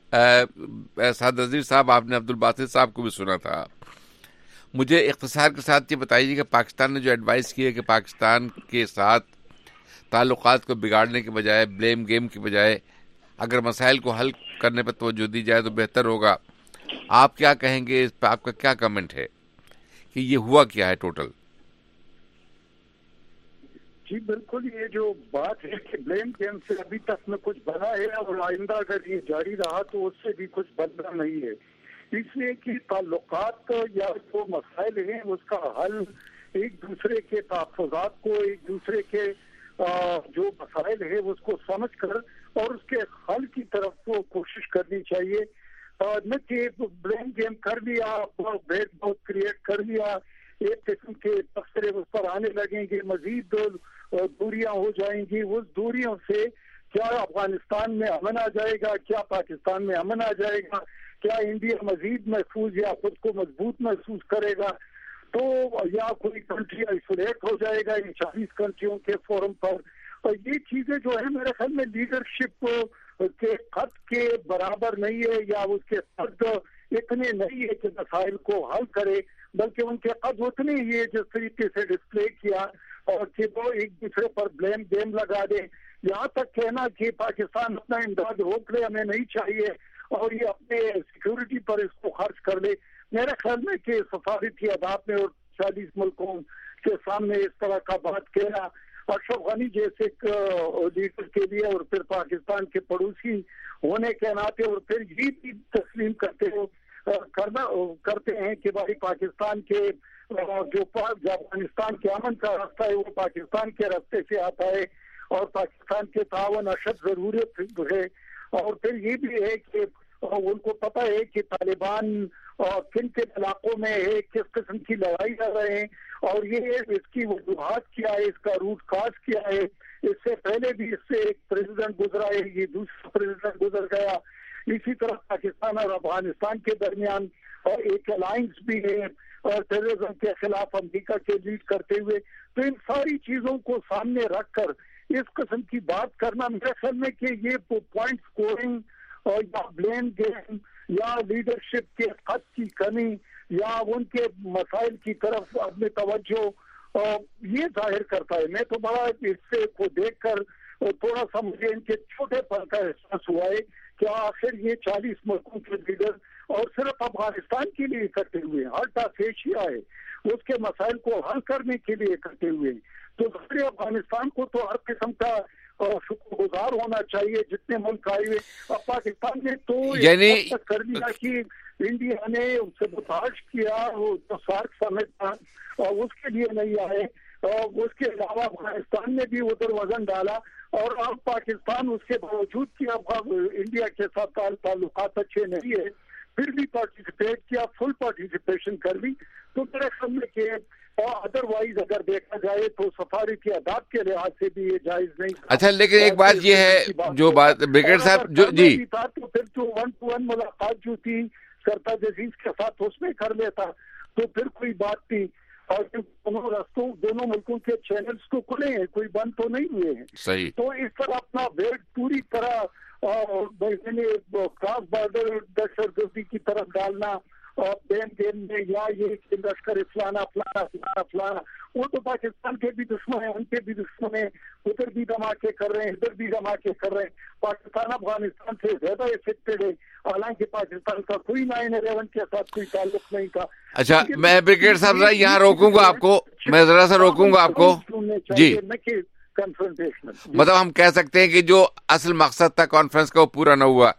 سعد نذیر صاحب, آپ نے عبد الباسط صاحب کو بھی سنا تھا, مجھے اختصار کے ساتھ یہ بتائیے کہ پاکستان نے جو ایڈوائز کی ہے کہ پاکستان کے ساتھ تعلقات کو بگاڑنے کے بجائے, بلیم گیم کے بجائے اگر مسائل کو حل کرنے پر توجہ دی جائے تو بہتر ہوگا. آپ کیا کہیں گے اس پہ؟ آپ کا کیا کمنٹ ہے کہ یہ ہوا کیا ہے ٹوٹل؟ جی بالکل, یہ جو بات ہے کہ بلیم گیم سے ابھی تک میں کچھ بنا ہے اور آئندہ اگر یہ جاری رہا تو اس سے بھی کچھ بننا نہیں ہے, اس لیے کہ تعلقات یا جو مسائل ہیں اس کا حل ایک دوسرے کے تحفظات کو, ایک دوسرے کے جو مسائل ہے اس کو سمجھ کر اور اس کے حل کی طرف وہ کوشش کرنی چاہیے, نہ کہ بلیم گیم کر لیا, بھید بھاؤ کریٹ کر لیا, ایک قسم کے تبصرے اس پر آنے لگیں گے, مزید دوریاں ہو جائیں گی. اس دوریوں سے کیا افغانستان میں امن آ جائے گا, کیا پاکستان میں امن آ جائے گا, کیا انڈیا مزید محفوظ یا خود کو مضبوط محسوس کرے گا, تو یا کوئی کنٹری آئسولیٹ ہو جائے گا ان چالیس کنٹریوں کے فورم پر. اور یہ چیزیں جو ہے میرے خیال میں لیڈرشپ کے خط کے برابر نہیں ہے, یا اس کے قد اتنے نہیں ہے کہ مسائل کو حل کرے, بلکہ ان کے قد اتنے ہی ہے جس طریقے سے ڈسپلے کیا, اور کہ وہ ایک دوسرے پر بلیم گیم لگا دے. یہاں تک کہنا کہ پاکستان اپنا امداد روک لے, ہمیں نہیں چاہیے, اور یہ اپنے سیکیورٹی پر اس کو خرچ کر لے. میرے خیال میں کہ سفارتی اداب میں اور چالیس ملکوں کے سامنے اس طرح کا بات کہنا اشرف غنی جیسے لیڈر کے لیے, اور پھر پاکستان کے پڑوسی ہونے کے ناطے, اور پھر یہ بھی تسلیم کرتے ہو کرنا کرتے ہیں کہ بھائی پاکستان کے جو افغانستان کے امن کا راستہ ہے وہ پاکستان کے راستے سے آتا ہے, اور پاکستان کے تعاون اشد ضرورت ہے. اور پھر یہ بھی ہے کہ ان کو پتہ ہے کہ طالبان کن کن علاقوں میں ہے, کس قسم کی لڑائی کر رہے ہیں, اور یہ اس کی وجوہات کیا ہے, اس کا روٹ کاز کیا ہے. اس سے پہلے بھی اس سے ایک پریزیڈنٹ گزرا ہے, یہ دوسرا پریزیڈنٹ گزر گیا. اسی طرح پاکستان اور افغانستان کے درمیان ایک الائنس بھی ہے اور ٹیررزم کے خلاف امریکہ کے لیڈ کرتے ہوئے. تو ان ساری چیزوں کو سامنے رکھ کر اس قسم کی بات کرنا میرے خیال میں کہ یہ پوائنٹ سکورنگ اور یا بلیم گیم یا لیڈرشپ کے خط کی کمی یا ان کے مسائل کی طرف اپنے توجہ یہ ظاہر کرتا ہے. میں تو بڑا اس سے کو دیکھ کر تھوڑا سا مجھے ان کے چھوٹے پن کا احساس ہوا ہے کہ آخر یہ چالیس ملکوں کے لیڈر اور صرف افغانستان کے لیے اکٹھے ہوئے ہیں, ہر ٹاس ایشیا ہے اس کے مسائل کو حل کرنے کے لیے اکٹھے ہوئے ہیں. تو ظاہر افغانستان کو تو ہر قسم کا شکر گزار ہونا چاہیے جتنے ملک آئے ہوئے. اب پاکستان نے تو یعنی کر دیا کہ انڈیا نے ان سے برداشت کیا, وہ جو سارک سمٹ تھا اور اس کے لیے نہیں آئے, اور اس کے علاوہ افغانستان نے بھی ادھر وزن ڈالا, اور اب پاکستان اس کے باوجود کہ اب انڈیا کے ساتھ تعلقات اچھے نہیں ہے پھر بھی پارٹیسپیٹ کیا, فل پارٹیسپیشن کر لی. تو میرے خیال میں کہ ادر وائز اگر دیکھا جائے تو سفارتی آداب کے لحاظ سے بھی یہ جائز نہیں. اچھا, لیکن ایک بات یہ ہے جو بات بریگیڈ صاحب جو جی تھا تو پھر جو ون ٹو ون ملاقات جو تھی سرتاج عزیز کے ساتھ اس میں کر لیتا تو پھر کوئی بات تھی, اور دونوں راستوں دونوں ملکوں کے چینلز تو کھلے ہیں, کوئی بند تو نہیں ہوئے ہیں. صحیح. تو اس طرح اپنا ویٹ پوری طرح کراس بارڈر دہشت گردی کی طرف ڈالنا اور بین گیم میں یا یہ کہ لشکر فلانا فلانا فلانا فلانا, وہ تو پاکستان کے بھی دشمن ہیں, ان کے بھی دشمن ہیں, ادھر بھی دھماکے کر رہے ہیں ادھر بھی دھماکے کر رہے ہیں. پاکستان افغانستان سے زیادہ افیکٹڈ ہے, حالانکہ پاکستان کا کوئی نائن الیون کے ساتھ کوئی تعلق نہیں تھا. اچھا, میں بریگیڈ صاحب ذرا یہاں روکوں گا آپ کو, میں ذرا سا روکوں گا آپ کو. جی, مطلب ہم کہہ سکتے ہیں کہ جو اصل مقصد تھا کانفرنس کا وہ پورا نہ ہوا.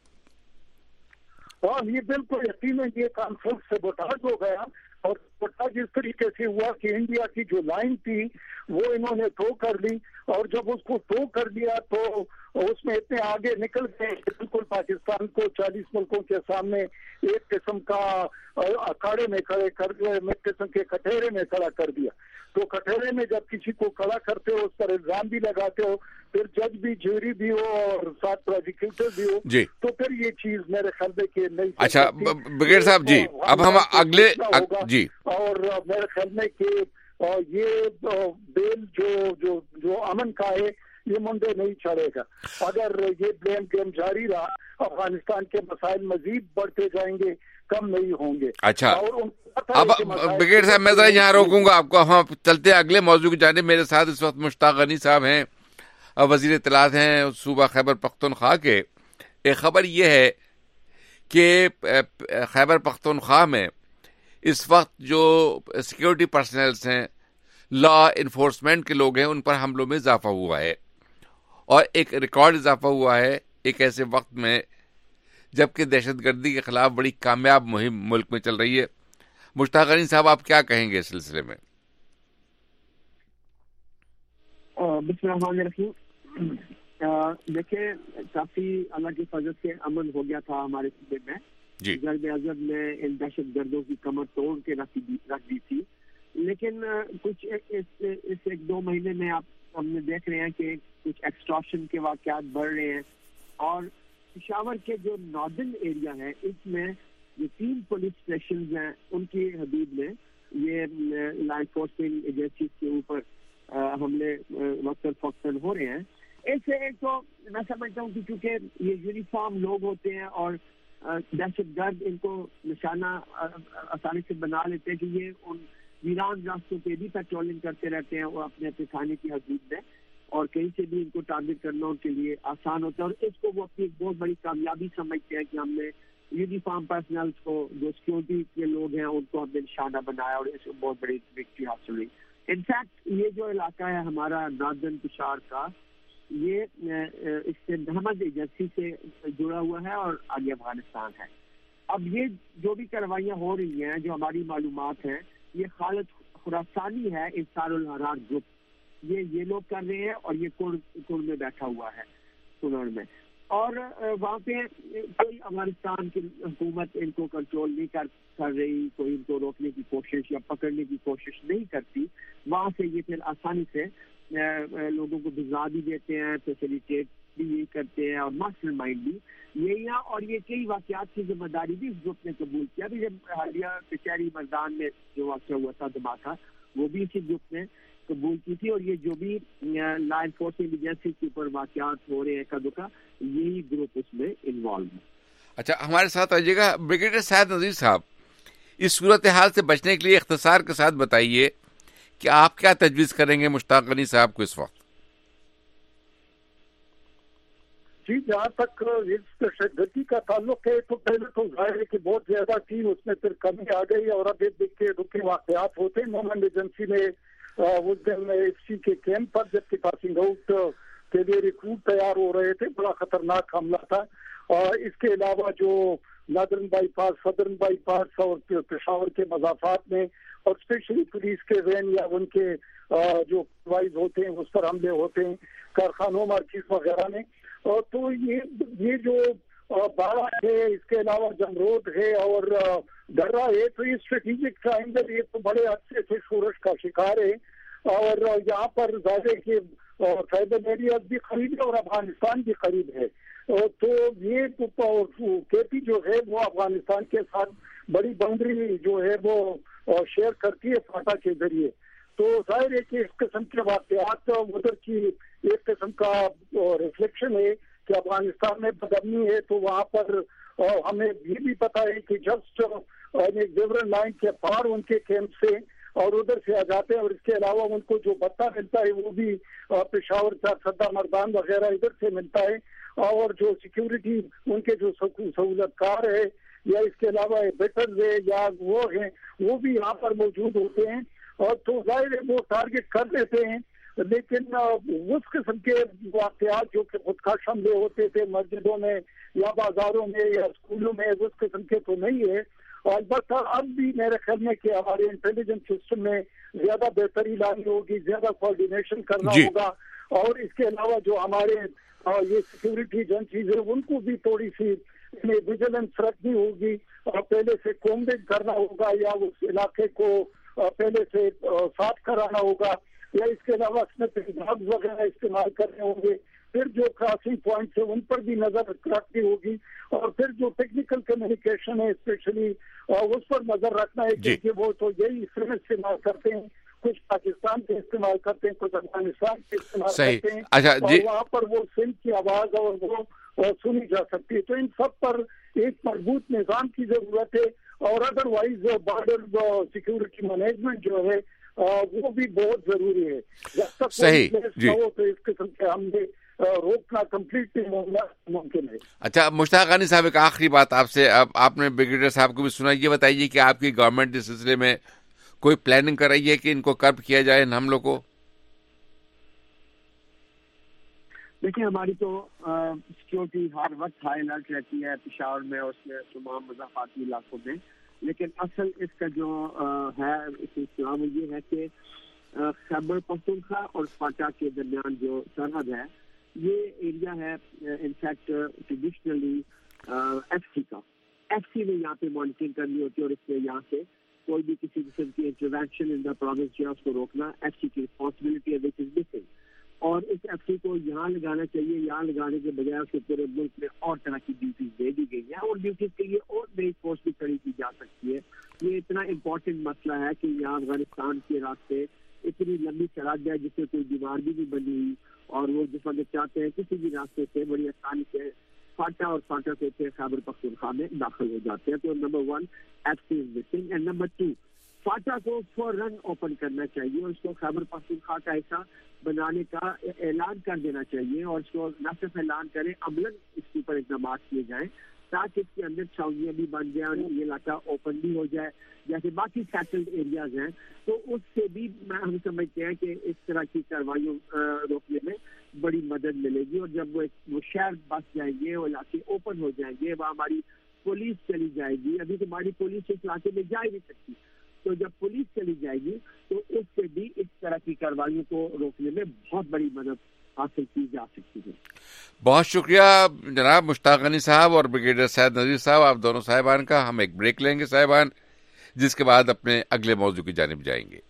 ہاں, یہ بالکل یقیناً یہ کانفرنس سے بوٹاج ہو گیا, اور بوٹاج اس طریقے سے ہوا کہ انڈیا کی جو لائن تھی وہ انہوں نے ٹو کر لی, اور جب اس کو ٹو کر دیا تو اس میں اتنے آگے نکل گئے کہ بالکل پاکستان کو چالیس ملکوں کے سامنے ایک قسم کا اکھاڑے میں کھڑے کر دیا, ایک قسم کے کٹہرے میں کھڑا کر دیا. تو کٹہرے میں جب کسی کو کھڑا کرتے ہو اس پر الزام بھی لگاتے ہو, پھر جج بھی جیوری بھی ہو اور ساتھ پروسیکیوٹر بھی ہو, جی, تو پھر یہ چیز میرے خیال میں کہ نہیں. اچھا بریگیڈ صاحب جی, اب ہم اگلے جی, اور میرے خیال میں کہ یہ بیل جو جو جو امن کا ہے یہ منڈے نہیں چڑھے گا. اگر یہ بلیم گیم جاری رہا افغانستان کے مسائل مزید بڑھتے جائیں گے, کم نہیں ہوں گے. اچھا اب بریگیڈ صاحب میں ذرا یہاں روکوں گا آپ کو, ہم چلتے ہیں اگلے موضوع کی جانب. میرے ساتھ اس وقت مشتاق غنی صاحب ہیں, وزیر اطلاعات ہیں صوبہ خیبر پختونخوا کے. ایک خبر یہ ہے کہ خیبر پختونخوا میں اس وقت جو سیکیورٹی پرسنلز ہیں, لا انفورسمنٹ کے لوگ ہیں, ان پر حملوں میں اضافہ ہوا ہے, اور ایک ریکارڈ اضافہ ہوا ہے ایک ایسے وقت میں جبکہ دہشت گردی کے خلاف بڑی کامیاب مہم ملک میں چل رہی ہے. مشتاق غنی صاحب, آپ کیا کہیں گے اس سلسلے میں؟ بسم اللہ الرحمن الرحیم. دیکھیں, کافی اللہ کی فضل سے امن ہو گیا تھا ہمارے صوبے میں. جی, غرب اعظم نے ان دہشت گردوں کی کمر توڑ کے رکھ دی تھی, لیکن کچھ اس ایک دو مہینے میں آپ ہم نے دیکھ رہے ہیں کہ کچھ ایکسٹراشن کے واقعات بڑھ رہے ہیں, اور پشاور کے جو ناردرن ایریا ہے اس میں جو تین پولیس اسٹیشنز ہیں ان کی حدود میں یہ لا انفورسمنٹ ایجنسیز کے اوپر حملے وقتاً فوقتاً ہو رہے ہیں. اس سے ایک تو میں سمجھتا ہوں کہ چونکہ یہ یونیفارم لوگ ہوتے ہیں اور دہشت گرد ان کو نشانہ آسانی سے بنا لیتے ہیں کہ یہ ان ویران راستوں پہ بھی پیٹرولنگ کرتے رہتے ہیں اور اپنے اپنے تھانے کی حدود میں, اور کہیں سے بھی ان کو ٹارگٹ کرنا ان کے لیے آسان ہوتا ہے. اور اس کو وہ اپنی ایک بہت بڑی کامیابی سمجھتے ہیں کہ ہم نے یونیفارم پرسنلز کو, جو سیکورٹی کے لوگ ہیں, ان کو ہم نے نشانہ بنایا اور اس کو بہت بڑی وکٹری حاصل ہوئی. انفیکٹ یہ جو علاقہ ہے ہمارا ناردرن پشاور کا, یہ اس سے دہمد ایجنسی سے جڑا ہوا ہے اور آگے افغانستان ہے. اب یہ جو بھی کاروائیاں ہو رہی ہیں, جو ہماری معلومات ہیں, یہ خالد خراسانی ہے انصار الحرار گروپ, یہ یہ لوگ کر رہے ہیں, اور یہ کڑ میں بیٹھا ہوا ہے کنڑ میں, اور وہاں پہ کوئی افغانستان کی حکومت ان کو کنٹرول نہیں کر کر رہی, کوئی ان کو روکنے کی کوشش یا پکڑنے کی کوشش نہیں کرتی. وہاں سے یہ پھر آسانی سے لوگوں کو بھجوا بھی دیتے ہیں, فیسیلیٹیٹ بھی یہی کرتے ہیں, اور ماسٹر مائنڈ بھی یہی ہے. اور یہ کئی واقعات کی ذمہ داری بھی اس گروپ نے قبول کیا. بھی جب حالیہ کچہری مردان میں جو واقعہ ہوا تھا دھماکہ, وہ بھی اسی گروپ نے قبول کی تھی, اور یہ جو بھی لا انفورسمنٹ ایجنسی کے اوپر واقعات ہو رہے ہیں کا دکھا, یہی گروپ اس میں انوالو ہے. اچھا, ہمارے ساتھ آئیے گا بریگیڈیئر سعد نذیر صاحب. اس صورتحال سے بچنے کے لیے اختصار کے ساتھ بتائیے کہ آپ کیا تجویز کریں گے مشتاق غنی صاحب کو اس وقت؟ جی, جہاں تک اس دہشت گردی کا تعلق ہے تو پہلے تو ظاہر ہے کہ بہت زیادہ تھی, اس میں پھر کمی آ گئی, اور اب ایک دیکھ کے رکے واقعات ہوتے ہیں. مومن ایجنسی میں اس دن ایف سی کے کیمپ پر جب کہ پاسنگ آؤٹ کے لیے ریکروٹ تیار ہو رہے تھے, بڑا خطرناک حملہ تھا. اور اس کے علاوہ جو northern bypass, southern bypass اور پشاور کے مضافات میں, اور اسپیشلی پولیس کے وین یا ان کے جو وائز ہوتے ہیں اس پر حملے ہوتے ہیں, کارخانوں مارکیٹ وغیرہ میں. تو یہ یہ جو بارہ ہے, اس کے علاوہ جمرود ہے اور درہ ہے, تو یہ اسٹریٹجک ٹرائنگل یہ تو بڑے عرصے سے شورش کا شکار ہے. اور یہاں پر ظاہر ہے کہ ٹرائبل ایریاز بھی قریب ہے اور افغانستان بھی قریب ہے. تو یہ کے پی جو ہے وہ افغانستان کے ساتھ بڑی باؤنڈری جو ہے وہ شیئر کرتی ہے فاٹا کے ذریعے. تو ظاہر ہے کہ اس قسم کے واقعات ادھر کی ایک قسم کا ریفلیکشن ہے کہ افغانستان میں بدامنی ہے. تو وہاں پر ہمیں یہ بھی پتا ہے کہ جسٹ زیورن لائن کے پار ان کے کیمپ سے اور ادھر سے آ جاتے ہیں, اور اس کے علاوہ ان کو جو بتا ملتا ہے وہ بھی پشاور کا سدا مردان وغیرہ ادھر سے ملتا ہے. اور جو سیکیورٹی ان کے جو سہولت کار ہے یا اس کے علاوہ بیٹرز ہے یا وہ ہیں, وہ بھی یہاں پر موجود ہوتے ہیں. اور تو ظاہر ہے وہ ٹارگٹ کر لیتے ہیں, لیکن اس قسم کے واقعات جو کہ خودکش حملے ہوتے تھے مسجدوں میں یا بازاروں میں یا اسکولوں میں, اس قسم کے تو نہیں ہے. البتہ اب بھی میرے خیال میں کہ ہمارے انٹیلیجنس سسٹم میں زیادہ بہتری لانی ہوگی, زیادہ کوآرڈینیشن کرنا جی. ہوگا. اور اس کے علاوہ جو ہمارے یہ سیکیورٹی ایجنسیز ہیں ان کو بھی تھوڑی سی ویجیلنس رکھنی ہوگی, اور پہلے سے کومبنگ کرنا ہوگا یا اس علاقے کو پہلے سے صاف کرانا ہوگا, یا اس کے علاوہ ڈرگز وغیرہ استعمال کرنے ہوں گے. پھر جو کراسنگ پوائنٹس ہیں ان پر بھی نظر رکھنی ہوگی, اور پھر جو ٹیکنیکل کمیونیکیشن ہے اسپیشلی اس پر نظر رکھنا ہے, کیونکہ وہ تو یہی سم استعمال کرتے ہیں, کچھ پاکستان کے استعمال کرتے ہیں, کچھ افغانستان کے استعمال کرتے ہیں. اچھا جی, اور وہاں پر وہ سم کی آواز اور وہ سنی جا سکتی ہے. تو ان سب پر ایک مربوط نظام کی ضرورت ہے, اور otherwise border security management جو ہے وہ بھی بہت ضروری ہے. جب تک صحیح جی ہو تو اس قسم سے ہم نے روکنا کمپلیٹلی ممکن ہے. اچھا مشتاق غانی صاحب ایک آخری بات آپ سے, اب آپ نے بریگیڈیئر صاحب کو بھی سنا, یہ بتائیے کہ آپ کی گورنمنٹ اس سلسلے میں کوئی پلاننگ کر رہی ہے کہ ان کو کرب کیا جائے ان حملوں کو؟ دیکھیں ہماری تو سیکورٹی ہر وقت ہائی الرٹ رہتی ہے پشاور میں اور اس میں تمام مضافاتی علاقوں میں, لیکن اصل اس کا جو ہے اس اصطلاح میں یہ ہے کہ خیبر پختونخوا اور فاٹا کے درمیان جو سرحد ہے یہ ایریا ہے انفیکٹ ٹریڈیشنلی ایف سی کا. ایف سی نے یہاں پہ مانیٹرنگ کرنی ہوتی ہے اور اس میں یہاں سے کوئی بھی کسی قسم کی انٹروینشن ان دا پروونس جو ہے اس کو روکنا ایف سی کی رسپانسبلٹی ہے وچ از مسنگ. اور اس ایف سی کو یہاں لگانا چاہیے, یہاں لگانے کے بجائے اس کے پورے ملک میں اور طرح کی ڈیوٹیز دے دی گئی ہیں اور ڈیوٹیز کے لیے اور نئی فورس بھی کھڑی کی جا سکتی ہے. یہ اتنا امپورٹنٹ مسئلہ ہے کہ یہاں افغانستان کے راستے اتنی لمبی سڑک ہے جس سے کوئی بیمار بھی نہیں بنی ہوئی, اور وہ جس وقت چاہتے ہیں کسی بھی راستے سے بڑی آسانی سے فاٹا اور فاٹا سے خیبر پختونخوا میں داخل ہو جاتے ہیں. تو number one F C is missing, and number two FATA کو فوراً اوپن کرنا چاہیے اور اس کو خیبر پختونخوا کا حصہ بنانے کا اعلان کر دینا چاہیے, اور اس کو نہ صرف اعلان کریں عملاً اس کے اوپر اقدامات کیے جائیں تاکہ اس کے اندر چھاؤنیاں بھی بن جائیں اور یہ علاقہ اوپن بھی ہو جائے جیسے باقی سیٹلڈ ایریاز ہیں. تو اس سے بھی ہم سمجھتے ہیں کہ اس طرح کی کارروائیوں روکنے میں بڑی مدد ملے گی. اور جب وہ وہ شہر بس جائیں گے, وہ علاقے اوپن ہو جائیں گے, وہاں ہماری پولیس چلی جائے گی. ابھی تو ہماری پولیس اس علاقے میں جا ہی نہیں سکتی, تو جب پولیس چلی جائے گی تو اس سے بھی اس طرح کی کارروائیوں کو روکنے میں بہت بڑی مدد حاصل کی جا سکتی ہے. بہت شکریہ جناب مشتاق غنی صاحب اور بریگیڈیئر سعد نذیر صاحب, آپ دونوں صاحبان کا. ہم ایک بریک لیں گے صاحبان, جس کے بعد اپنے اگلے موضوع کی جانب جائیں گے.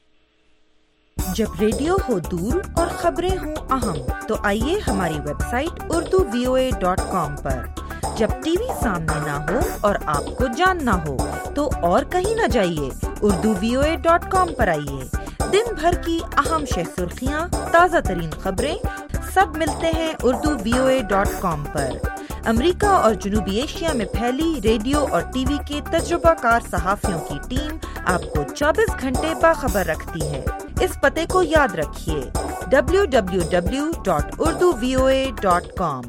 جب ریڈیو ہو دور اور خبریں ہوں اہم تو آئیے ہماری website Urdu V O A dot com پر. جب ٹی وی سامنے نہ ہو اور آپ کو جاننا ہو تو اور کہیں نہ جائیے, Urdu V O A dot com پر آئیے. دن بھر کی اہم شہ سرخیاں, تازہ ترین خبریں سب ملتے ہیں Urdu V O A dot com پر. امریکہ اور جنوبی ایشیا میں پھیلی ریڈیو اور ٹی وی کے تجربہ کار صحافیوں کی ٹیم آپ کو چوبیس گھنٹے باخبر رکھتی ہے. اس پتے کو یاد رکھیے W W W dot Urdu V O A dot com.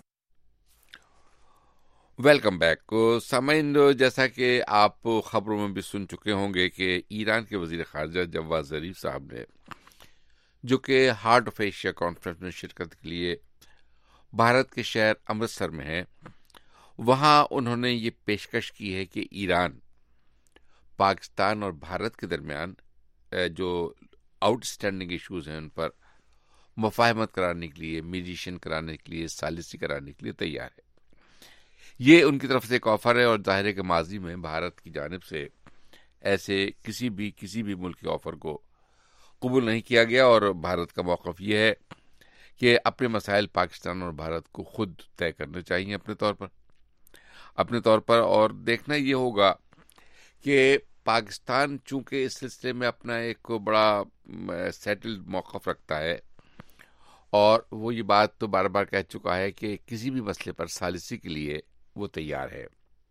Welcome back سامعین, جیسا کہ آپ خبروں میں بھی سن چکے ہوں گے کہ ایران کے وزیر خارجہ جواد ظریف صاحب نے, جو کہ ہارٹ آف ایشیا کانفرنس میں شرکت کے لیے بھارت کے شہر امرتسر میں ہیں, وہاں انہوں نے یہ پیشکش کی ہے کہ ایران پاکستان اور بھارت کے درمیان جو آؤٹ اسٹینڈنگ ایشوز ہیں ان پر مفاہمت کرانے کے لیے, میڈیشن کرانے کے لیے, ثالثی کرانے کے لیے تیار ہے. یہ ان کی طرف سے ایک آفر ہے, اور ظاہر ہے کہ ماضی میں بھارت کی جانب سے ایسے کسی بھی کسی بھی ملک کے آفر کو قبول نہیں کیا گیا, اور بھارت کا موقف یہ ہے کہ اپنے مسائل پاکستان اور بھارت کو خود طے کرنے چاہیے اپنے طور پر اپنے طور پر اور دیکھنا یہ ہوگا کہ پاکستان چونکہ اس سلسلے میں اپنا ایک بڑا سیٹلڈ موقف رکھتا ہے, اور وہ یہ بات تو بار بار کہہ چکا ہے کہ کسی بھی مسئلے پر ثالثی کے لیے وہ تیار ہے.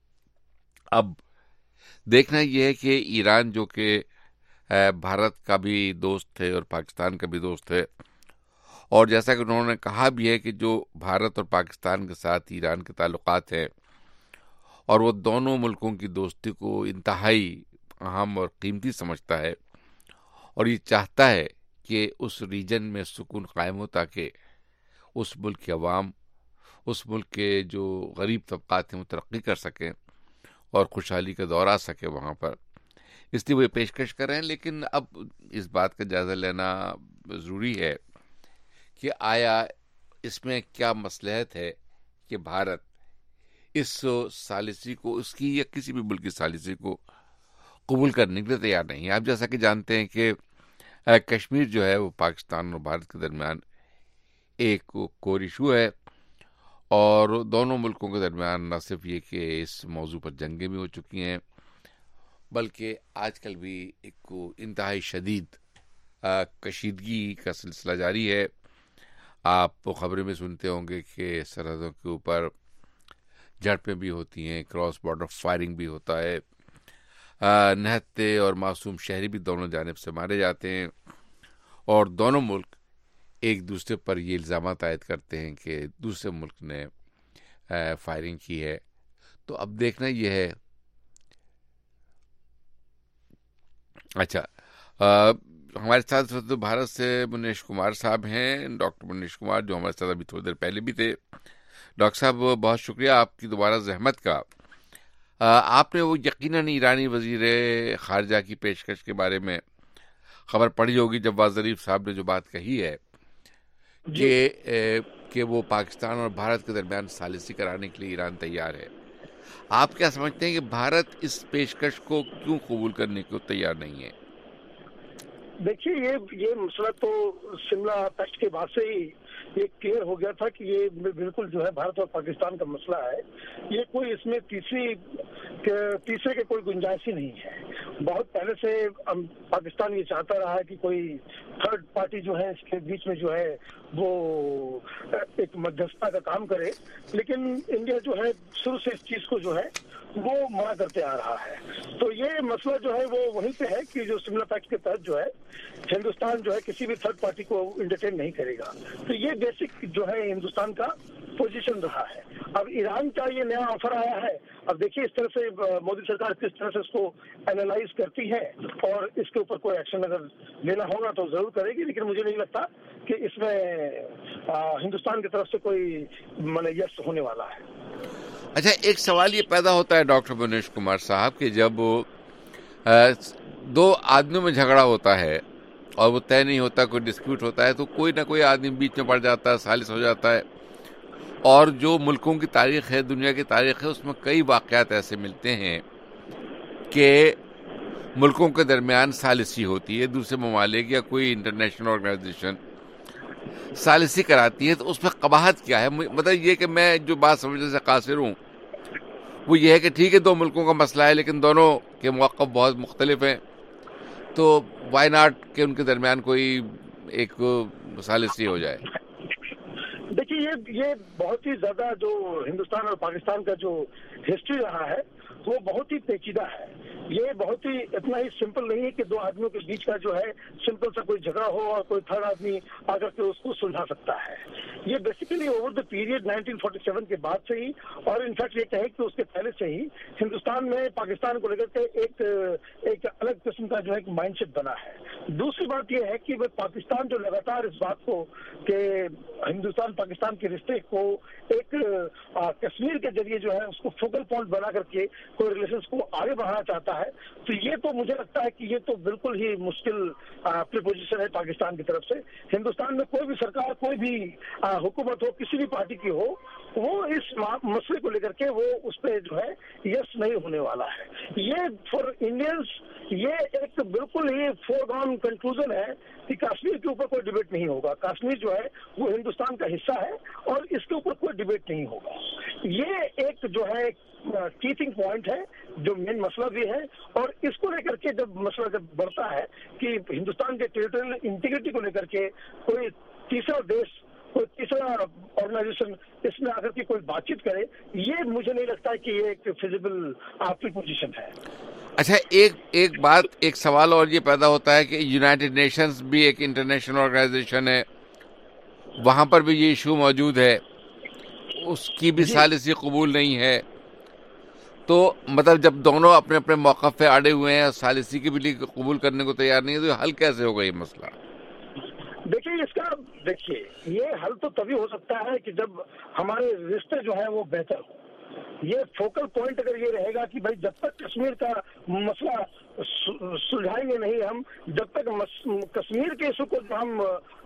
اب دیکھنا یہ ہے کہ ایران جو کہ بھارت کا بھی دوست ہے اور پاکستان کا بھی دوست ہے, اور جیسا کہ انہوں نے کہا بھی ہے کہ جو بھارت اور پاکستان کے ساتھ ایران کے تعلقات ہیں اور وہ دونوں ملکوں کی دوستی کو انتہائی اہم اور قیمتی سمجھتا ہے, اور یہ چاہتا ہے کہ اس ریجن میں سکون قائم ہو تاکہ اس ملک کے عوام, اس ملک کے جو غریب طبقات ہیں وہ ترقی کر سکیں اور خوشحالی کا دور آ سکے وہاں پر. اس لیے وہ پیشکش کر رہے ہیں. لیکن اب اس بات کا جائزہ لینا ضروری ہے کہ آیا اس میں کیا مصلحت ہے کہ بھارت اس ثالثی کو, اس کی یا کسی بھی ملک کی ثالثی کو قبول کرنے کے لیے تیار نہیں ہے. آپ جیسا کہ جانتے ہیں کہ کشمیر جو ہے وہ پاکستان اور بھارت کے درمیان ایک کور ایشو ہے, اور دونوں ملکوں کے درمیان نہ صرف یہ کہ اس موضوع پر جنگیں بھی ہو چکی ہیں, بلکہ آج کل بھی ایک انتہائی شدید کشیدگی کا سلسلہ جاری ہے. آپ خبریں میں سنتے ہوں گے کہ سرحدوں کے اوپر جھڑپیں بھی ہوتی ہیں, کراس بارڈر فائرنگ بھی ہوتا ہے, نہتے اور معصوم شہری بھی دونوں جانب سے مارے جاتے ہیں، اور دونوں ملک ایک دوسرے پر یہ الزامات عائد کرتے ہیں کہ دوسرے ملک نے فائرنگ کی ہے۔ تو اب دیکھنا یہ ہے، اچھا ہمارے ساتھ بھارت سے منیش کمار صاحب ہیں، ڈاکٹر منیش کمار، جو ہمارے ساتھ ابھی تھوڑی دیر پہلے بھی تھے۔ ڈاکٹر صاحب بہت شکریہ آپ کی دوبارہ زحمت کا۔ آپ نے وہ یقیناً ایرانی وزیر خارجہ کی پیشکش کے بارے میں خبر پڑھی ہوگی، جب واز ظریف صاحب نے جو بات کہی ہے کہ کہ وہ پاکستان اور بھارت کے درمیان ثالثی کرانے کے لیے ایران تیار ہے۔ آپ کیا سمجھتے ہیں کہ بھارت اس پیشکش کو کیوں قبول کرنے کو تیار نہیں ہے؟ دیکھیے، یہ یہ مسئلہ تو شملہ پیکٹ کے بعد سے ہی یہ کلیئر ہو گیا تھا کہ یہ بالکل جو ہے بھارت اور پاکستان کا مسئلہ ہے، یہ کوئی اس میں تیسری تیسرے کے کوئی گنجائش ہی نہیں ہے۔ بہت پہلے سے پاکستان یہ چاہتا رہا ہے کہ کوئی تھرڈ پارٹی جو ہے اس کے بیچ میں جو ہے وہ ایک مدھستہ کا کام کرے، لیکن انڈیا جو ہے شروع سے اس چیز کو جو ہے وہ منع کرتے آ رہا ہے۔ تو یہ مسئلہ جو ہے وہ وہیں پہ ہے کہ جو شملہ پیکٹ کے تحت جو ہے ہندوستان جو ہے کسی بھی تھرڈ پارٹی کو انٹرٹین نہیں کرے گا۔ تو یہ بیسک جو ہے ہندوستان کا پوزیشن رہا ہے۔ اب ایران کا یہ نیا آفر آیا ہے، اب دیکھیے اس طرح سے مودی سرکار کس طرح سے اس کو اینالائز کرتی ہے، اور اس کے اوپر کوئی ایکشن اگر لینا ہوگا تو ضرور کرے گی، لیکن مجھے نہیں لگتا کہ اس میں ہندوستان کی طرف سے کوئی من یس ہونے والا ہے۔ اچھا، ایک سوال یہ پیدا ہوتا ہے ڈاکٹر منیش کمار صاحب کہ جب دو آدمیوں میں جھگڑا ہوتا ہے اور وہ طے نہیں ہوتا، کوئی ڈسپیوٹ ہوتا ہے، تو کوئی نہ کوئی آدمی بیچ میں پڑ جاتا ہے، ثالث ہو جاتا ہے، اور جو ملکوں کی تاریخ ہے، دنیا کی تاریخ ہے، اس میں کئی واقعات ایسے ملتے ہیں کہ ملکوں کے درمیان ثالثی ہوتی ہے، دوسرے ممالک یا کوئی انٹرنیشنل آرگنائزیشن ثالثی کراتی ہے، تو اس میں قباحت کیا ہے؟ مطلب یہ کہ میں جو بات سمجھنے سے قاصر ہوں وہ یہ ہے کہ ٹھیک ہے دو ملکوں کا مسئلہ ہے، لیکن دونوں کے موقف بہت مختلف ہیں، تو وائی ناٹ کہ ان کے درمیان کوئی ایک ثالثی ہو جائے۔ دیکھیے، یہ یہ بہت ہی زیادہ جو ہندوستان اور پاکستان کا جو ہسٹری رہا ہے وہ بہت ہی پیچیدہ ہے۔ یہ بہت ہی اتنا ہی سمپل نہیں ہے کہ دو آدمیوں کے بیچ کا جو ہے سمپل سا کوئی جھگڑا ہو اور کوئی تھرڈ آدمی آ کر کے اس کو سلجھا سکتا ہے۔ یہ basically over the period nineteen forty seven کے بعد سے ہی، اور انفیکٹ یہ کہیں کہ اس کے پہلے سے ہی ہندوستان میں پاکستان کو لے کر کے ایک ایک الگ قسم کا جو ہے مائنڈ سیٹ بنا ہے۔ دوسری بات یہ ہے کہ پاکستان جو لگاتار اس بات کو کہ ہندوستان پاکستان کے رشتے کو ایک کشمیر کے ذریعے جو ہے اس کو فوکل پوائنٹ بنا کر کے کوئی ریلیشنز کو آگے بڑھانا چاہتا ہے، تو یہ تو مجھے لگتا ہے کہ یہ تو بالکل ہی مشکل پریپوزیشن ہے پاکستان کی طرف سے۔ ہندوستان میں کوئی بھی سرکار، کوئی بھی حکومت ہو، کسی بھی پارٹی کی ہو، وہ اس مسئلے کو لے کر کے وہ اس پہ جو ہے یس نہیں ہونے والا ہے۔ یہ فار انڈینز یہ ایک بالکل ہی فور گون کنکلوژن ہے کہ کشمیر کے اوپر کوئی ڈبیٹ نہیں ہوگا۔ کشمیر جو ہے وہ ہندوستان کا حصہ ہے اور اس کے اوپر کوئی ڈبیٹ نہیں ہوگا۔ یہ ایک جو ہے ٹیچنگ پوائنٹ ہے جو مین مسئلہ بھی ہے، اور اس کو لے کر کے جب مسئلہ جب بڑھتا ہے کہ ہندوستان کے ٹیریٹوریل انٹیگریٹی کو لے کر کے کوئی تیسرا دیش، کوئی تیسرا آرگنائزیشن اس میں آ کر کے کوئی بات چیت کرے، یہ مجھے نہیں لگتا ہے کہ یہ ایک فیزیبل آپ پوزیشن ہے۔ اچھا، ایک ایک بات ایک سوال اور یہ پیدا ہوتا ہے کہ یونائٹڈ نیشنز بھی ایک انٹرنیشنل آرگنائزیشن ہے، وہاں پر بھی یہ ایشو موجود ہے، اس کی بھی ثالثی قبول نہیں ہے، تو مطلب جب دونوں اپنے اپنے موقف پہ اڑے ہوئے ہیں اور ثالثی کی بھی قبول کرنے کو تیار نہیں ہے، تو حل کیسے ہوگا یہ مسئلہ؟ دیکھیے، اس کا دیکھیے یہ حل تو تبھی ہو سکتا ہے کہ جب ہمارے رشتے جو ہیں وہ بہتر ہوں۔ یہ فوکل پوائنٹ اگر یہ رہے گا کہ بھائی جب تک کشمیر کا مسئلہ سلجھائیں گے نہیں ہم، جب تک کشمیر کے ایشو کو ہم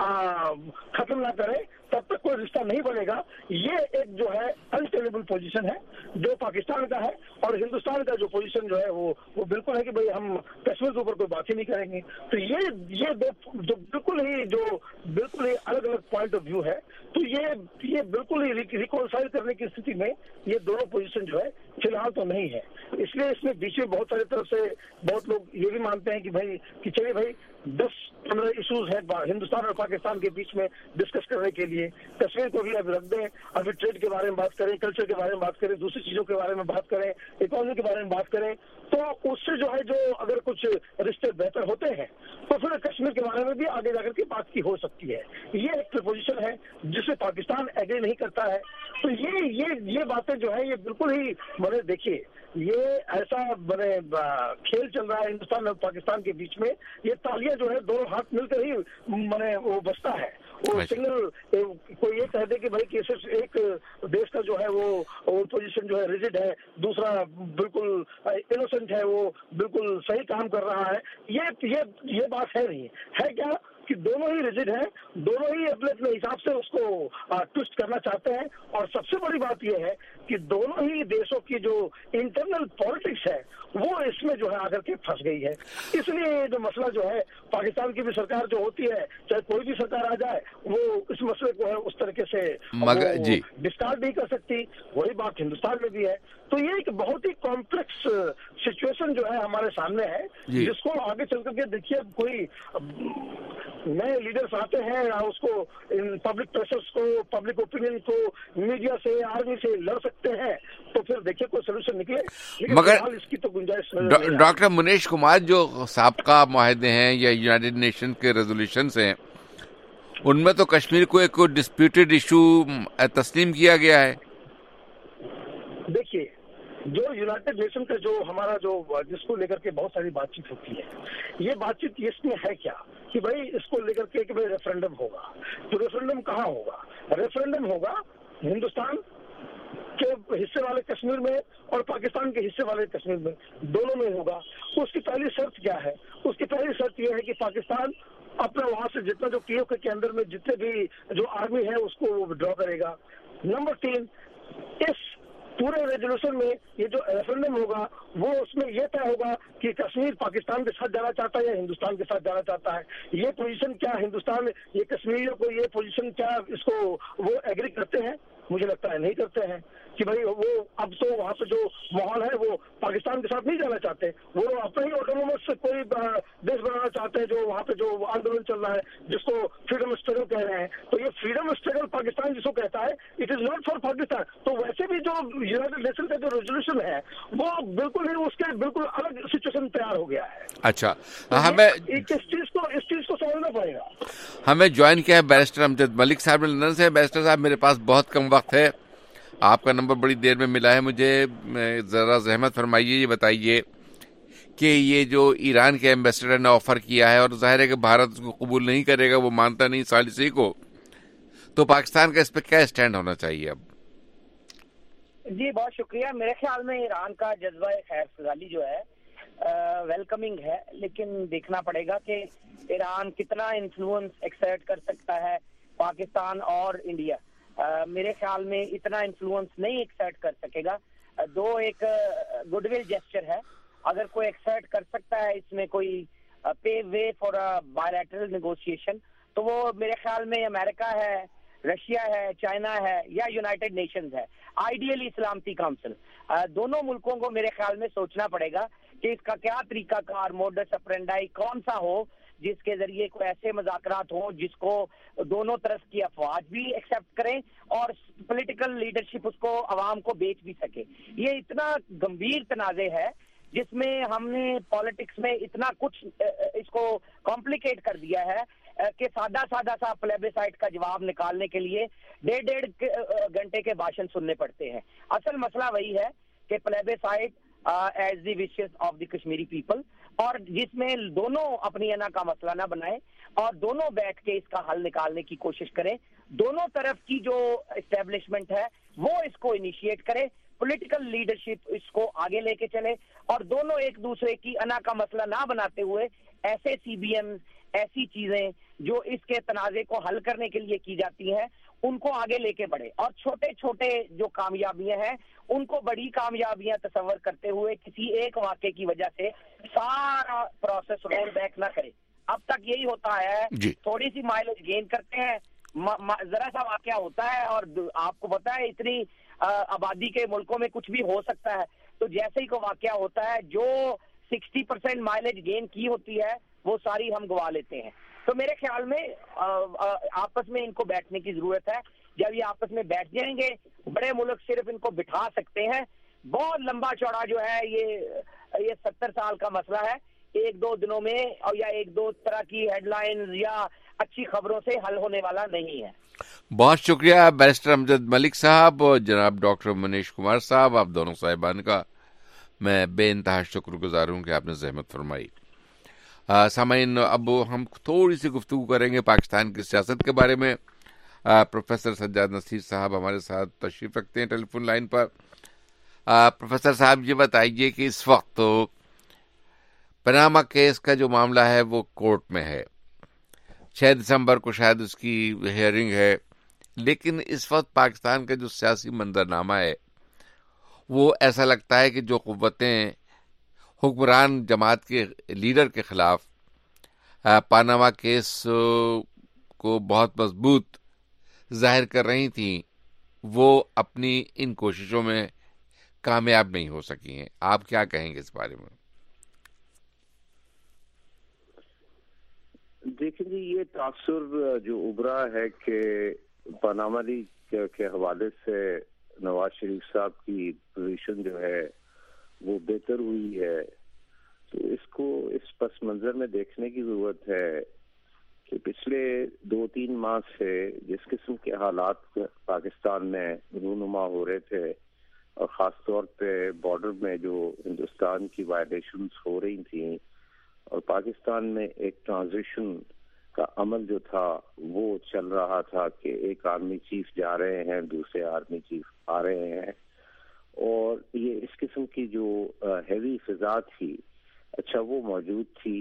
ختم نہ کریں تب تک کوئی رشتہ نہیں بنے گا۔ یہ ایک جو ہے انٹینیبل پوزیشن ہے جو پاکستان کا ہے، اور ہندوستان کا جو پوزیشن جو ہے وہ وہ بالکل ہے کہ بھائی ہم کشمیر کے اوپر کوئی بات ہی نہیں کریں گے۔ تو یہ یہ دو بالکل ہی جو بالکل ہی الگ الگ پوائنٹ آف ویو ہے، تو یہ یہ بالکل ہی ریکونسائل کرنے کی استھتی میں یہ دونوں پوزیشن جو ہے فی الحال تو نہیں ہے. اس لیے اس میں بیچ میں بہت ساری طرف سے بہت لوگ یہ بھی مانتے ہیں کہ بھائی کہ چلیے بھائی دس پندرہ ایشوز ہیں ہندوستان اور پاکستان کے بیچ میں ڈسکس کرنے کے لیے. کشمیر کو بھی اب رکھ دیں, ابھی ٹریڈ کے بارے میں بات کریں, کلچر کے بارے میں بات کریں, دوسری چیزوں کے بارے میں بات کریں, اکانومی کے بارے میں بات کریں, تو اس سے جو ہے جو اگر کچھ رشتے بہتر ہوتے ہیں تو پھر کشمیر کے بارے میں بھی آگے جا کر کے بات کی ہو سکتی ہے. یہ ایک پوزیشن ہے جس سے پاکستان ایگری نہیں کرتا ہے. تو یہ یہ یہ باتیں جو ہے یہ بالکل ہی میں دیکھیے یہ ایسا بڑے کھیل چل رہا ہے ہندوستان اور پاکستان کے بیچ میں. یہ تالیاں جو ہے دونوں ہاتھ مل کر ہی میں وہ بستا ہے. وہ سنگل کوئی یہ کہہ دے کہ بھائی کہ صرف ایک دیش کا جو ہے وہ پوزیشن جو ہے ریجڈ ہے, دوسرا بالکل انوسنٹ ہے, وہ بالکل صحیح کام کر رہا ہے, یہ یہ یہ بات ہے نہیں ہے. کیا کہ دونوں ہی ریجڈ ہیں, دونوں ہی اپنے اپنے حساب سے اس کو ٹوسٹ کرنا چاہتے ہیں. اور سب سے بڑی بات یہ ہے کہ دونوں ہی دیشوں کی جو انٹرنل پالیٹکس ہے وہ اس میں جو ہے آ کر کے پھنس گئی ہے. اس لیے یہ جو مسئلہ جو ہے پاکستان کی بھی سرکار جو ہوتی ہے, چاہے کوئی بھی سرکار آ جائے, وہ اس مسئلے کو ہے اس طریقے سے جی ڈسکارڈ نہیں کر سکتی. وہی بات ہندوستان میں بھی ہے. تو یہ ایک بہت ہی کمپلیکس سچویشن جو ہے ہمارے سامنے ہے, جس کو آگے چل کر کے دیکھیے کوئی نئے لیڈرز آتے ہیں, اس کو پبلک پریشرز کو, پبلک اوپینین کو, میڈیا سے, آرمی سے لڑ سکتے ہیں, تو پھر دیکھیے کوئی سولوشن نکلے. مگر اس کی تو گنجائش ڈاکٹر منیش کمار جو سابقہ معاہدے ہیں یا یونائیٹڈ نیشن کے ریزولوشنز ہیں, ان میں تو کشمیر کو ایک ڈسپیوٹیڈ ایشو تسلیم کیا گیا ہے. دیکھیے جو یونائیٹڈ نیشن کا جو ہمارا جو جس کو لے کر کے بہت ساری بات چیت ہوتی ہے, یہ بات چیت اس میں ہے کیا کہ بھائی اس کو لے کر کے کہ بھائی ریفرنڈم ہوگا. تو ریفرنڈم کہاں ہوگا؟ ریفرنڈم ہوگا ہندوستان کے حصے والے کشمیر میں اور پاکستان کے حصے والے کشمیر میں, دونوں میں ہوگا. اس کی پہلی شرط کیا ہے؟ اس کی پہلی شرط یہ ہے کہ پاکستان اپنا وہاں سے جتنا جو پی او کے اندر میں جتنے بھی جو آرمی ہے اس کو ڈرا کرے گا. نمبر تین, اس پورے ریزولوشن میں یہ جو ریفرنڈم ہوگا وہ اس میں یہ طے ہوگا کہ کشمیر پاکستان کے ساتھ جانا چاہتا ہے یا ہندوستان کے ساتھ جانا چاہتا ہے. یہ پوزیشن کیا ہندوستان, یہ کشمیریوں کو یہ پوزیشن کیا اس کو وہ ایگری کرتے ہیں؟ مجھے لگتا ہے نہیں کرتے ہیں کہ بھائی وہ اب تو وہاں پہ جو ماحول ہے وہ پاکستان کے ساتھ نہیں جانا چاہتے, وہ اپنا ہی آٹونومس سے کوئی دیش بنانا چاہتے ہیں. جو وہاں پہ جو آندولن چل رہا ہے جس کو فریڈم اسٹرگل کہہ رہے ہیں, تو یہ فریڈم اسٹرگل پاکستان جس کو کہتا ہے it is not for Pakistan. تو ویسے بھی جو یونائیٹڈ نیشن کا جو ریزولوشن ہے وہ بالکل ہی اس کے بالکل الگ سچویشن تیار ہو گیا ہے. اچھا, ہمیں اس چیز کو اس چیز کو سمجھنا پڑے گا. ہمیں جوائن کیا ہے بیرسٹر امجد ملک صاحب لندن سے. بیرسٹر صاحب میرے پاس بہت کم وقت ہے, آپ کا نمبر بڑی دیر میں ملا ہے مجھے, ذرا زحمت فرمائیے, یہ بتائیے کہ یہ جو ایران کے ایمبیسڈر نے آفر کیا ہے اور ظاہر ہے کہ بھارت اس کو قبول نہیں کرے گا, وہ مانتا نہیں ثالثی کو, تو پاکستان کا اس پہ کیا اسٹینڈ ہونا چاہیے اب؟ جی بہت شکریہ. میرے خیال میں ایران کا جذبہ خیر سگالی جو ہے ویلکمنگ ہے, لیکن دیکھنا پڑے گا کہ ایران کتنا انفلوئنس ایکسرٹ کر سکتا ہے پاکستان اور انڈیا. میرے خیال میں اتنا انفلوئنس نہیں ایکسرٹ کر سکے گا. دو ایک گڈ ول جیسچر ہے, اگر کوئی ایکسرٹ کر سکتا ہے اس میں کوئی pay way for bilateral negotiation, تو وہ میرے خیال میں امریکہ ہے, رشیا ہے, چائنا ہے یا یونائیٹڈ نیشنز ہے, آئیڈیلی سلامتی کونسل. دونوں ملکوں کو میرے خیال میں سوچنا پڑے گا کہ اس کا کیا طریقہ کار, موڈس اپرینڈائی کون سا ہو جس کے ذریعے کوئی ایسے مذاکرات ہوں جس کو دونوں طرف کی افواج بھی ایکسیپٹ کریں اور پولیٹیکل لیڈرشپ اس کو عوام کو بیچ بھی سکے. یہ اتنا گمبھیر تنازع ہے جس میں ہم نے پالیٹکس میں اتنا کچھ اس کو کمپلیکیٹ کر دیا ہے کہ سادہ سادہ سا پلیبیسائٹ کا جواب نکالنے کے لیے ڈیڑھ ڈیڑھ گھنٹے کے بھاشن سننے پڑتے ہیں. اصل مسئلہ وہی ہے کہ plebiscite as the wishes of the Kashmiri people, اور جس میں دونوں اپنی انا کا مسئلہ نہ بنائیں اور دونوں بیٹھ کے اس کا حل نکالنے کی کوشش کریں. دونوں طرف کی جو اسٹیبلشمنٹ ہے وہ اس کو انیشیٹ کرے, پولیٹیکل لیڈرشپ اس کو آگے لے کے چلے, اور دونوں ایک دوسرے کی انا کا مسئلہ نہ بناتے ہوئے ایسے سی بی ایم, ایسی چیزیں جو اس کے تنازع کو حل کرنے کے لیے کی جاتی ہیں ان کو آگے لے کے بڑھے, اور چھوٹے چھوٹے جو کامیابیاں ہیں ان کو بڑی کامیابیاں تصور کرتے ہوئے کسی ایک واقعے کی وجہ سے سارا پروسیس رول بیک نہ کرے. اب تک یہی ہوتا ہے, تھوڑی سی مائلج گین کرتے ہیں, ذرا سا واقعہ ہوتا ہے اور آپ کو پتا ہے اتنی آبادی کے ملکوں میں کچھ بھی ہو سکتا ہے. تو جیسے ہی کوئی واقعہ ہوتا ہے جو سکسٹی پرسینٹ مائلیج گین کی ہوتی ہے وہ ساری ہم گوا لیتے ہیں. تو میرے خیال میں آپس میں ان کو بیٹھنے کی ضرورت ہے. جب یہ آپس میں بیٹھ جائیں گے, بڑے ملک صرف ان کو بٹھا سکتے ہیں. بہت لمبا چوڑا جو ہے یہ یہ ستر سال کا مسئلہ ہے, ایک دو دنوں میں اور یا ایک دو طرح کی ہیڈ لائنز یا اچھی خبروں سے حل ہونے والا نہیں ہے. بہت شکریہ بیرسٹر امجد ملک صاحب اور جناب ڈاکٹر منیش کمار صاحب, آپ دونوں صاحبان کا میں بے انتہا شکر گزار ہوں کہ آپ نے زحمت فرمائی. سامعین, اب ہم تھوڑی سی گفتگو کریں گے پاکستان کی سیاست کے بارے میں. پروفیسر سجاد نصیر صاحب ہمارے ساتھ تشریف رکھتے ہیں ٹیلی فون لائن پر. پروفیسر صاحب یہ بتائیے کہ اس وقت پاناما کیس کا جو معاملہ ہے وہ کورٹ میں ہے, چھ دسمبر کو شاید اس کی ہیئرنگ ہے, لیکن اس وقت پاکستان کا جو سیاسی منظرنامہ ہے وہ ایسا لگتا ہے کہ جو قوتیں حکمران جماعت کے لیڈر کے خلاف پاناما کیس کو بہت مضبوط ظاہر کر رہی تھیں وہ اپنی ان کوششوں میں کامیاب نہیں ہو سکی ہیں. آپ کیا کہیں گے اس بارے میں؟ دیکھیں جی, یہ تاثر جو ابھرا ہے کہ پاناما لیک کے حوالے سے نواز شریف صاحب کی پوزیشن جو ہے وہ بہتر ہوئی ہے, تو اس کو اس پس منظر میں دیکھنے کی ضرورت ہے کہ پچھلے دو تین ماہ سے جس قسم کے حالات پاکستان میں رونما ہو رہے تھے, اور خاص طور پہ بارڈر میں جو ہندوستان کی وائلیشنز ہو رہی تھیں, اور پاکستان میں ایک ٹرانزیشن کا عمل جو تھا وہ چل رہا تھا کہ ایک آرمی چیف جا رہے ہیں, دوسرے آرمی چیف آ رہے ہیں, اور یہ اس قسم کی جو ہیوی فضا تھی اچھا وہ موجود تھی.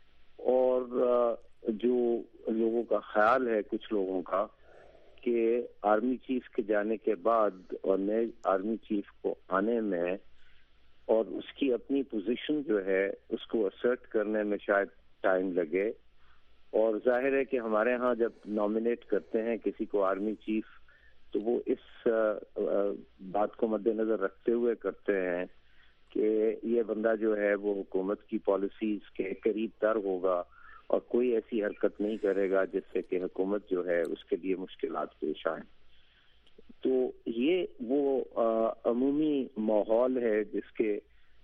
اور جو لوگوں کا خیال ہے, کچھ لوگوں کا, کہ آرمی چیف کے جانے کے بعد اور نئے آرمی چیف کو آنے میں اور اس کی اپنی پوزیشن جو ہے اس کو اسرٹ کرنے میں شاید ٹائم لگے. اور ظاہر ہے کہ ہمارے ہاں جب نامینیٹ کرتے ہیں کسی کو آرمی چیف تو وہ اس بات کو مد نظر رکھتے ہوئے کرتے ہیں کہ یہ بندہ جو ہے وہ حکومت کی پالیسیز کے قریب تر ہوگا اور کوئی ایسی حرکت نہیں کرے گا جس سے کہ حکومت جو ہے اس کے لیے مشکلات پیش آئیں. تو یہ وہ عمومی ماحول ہے جس کے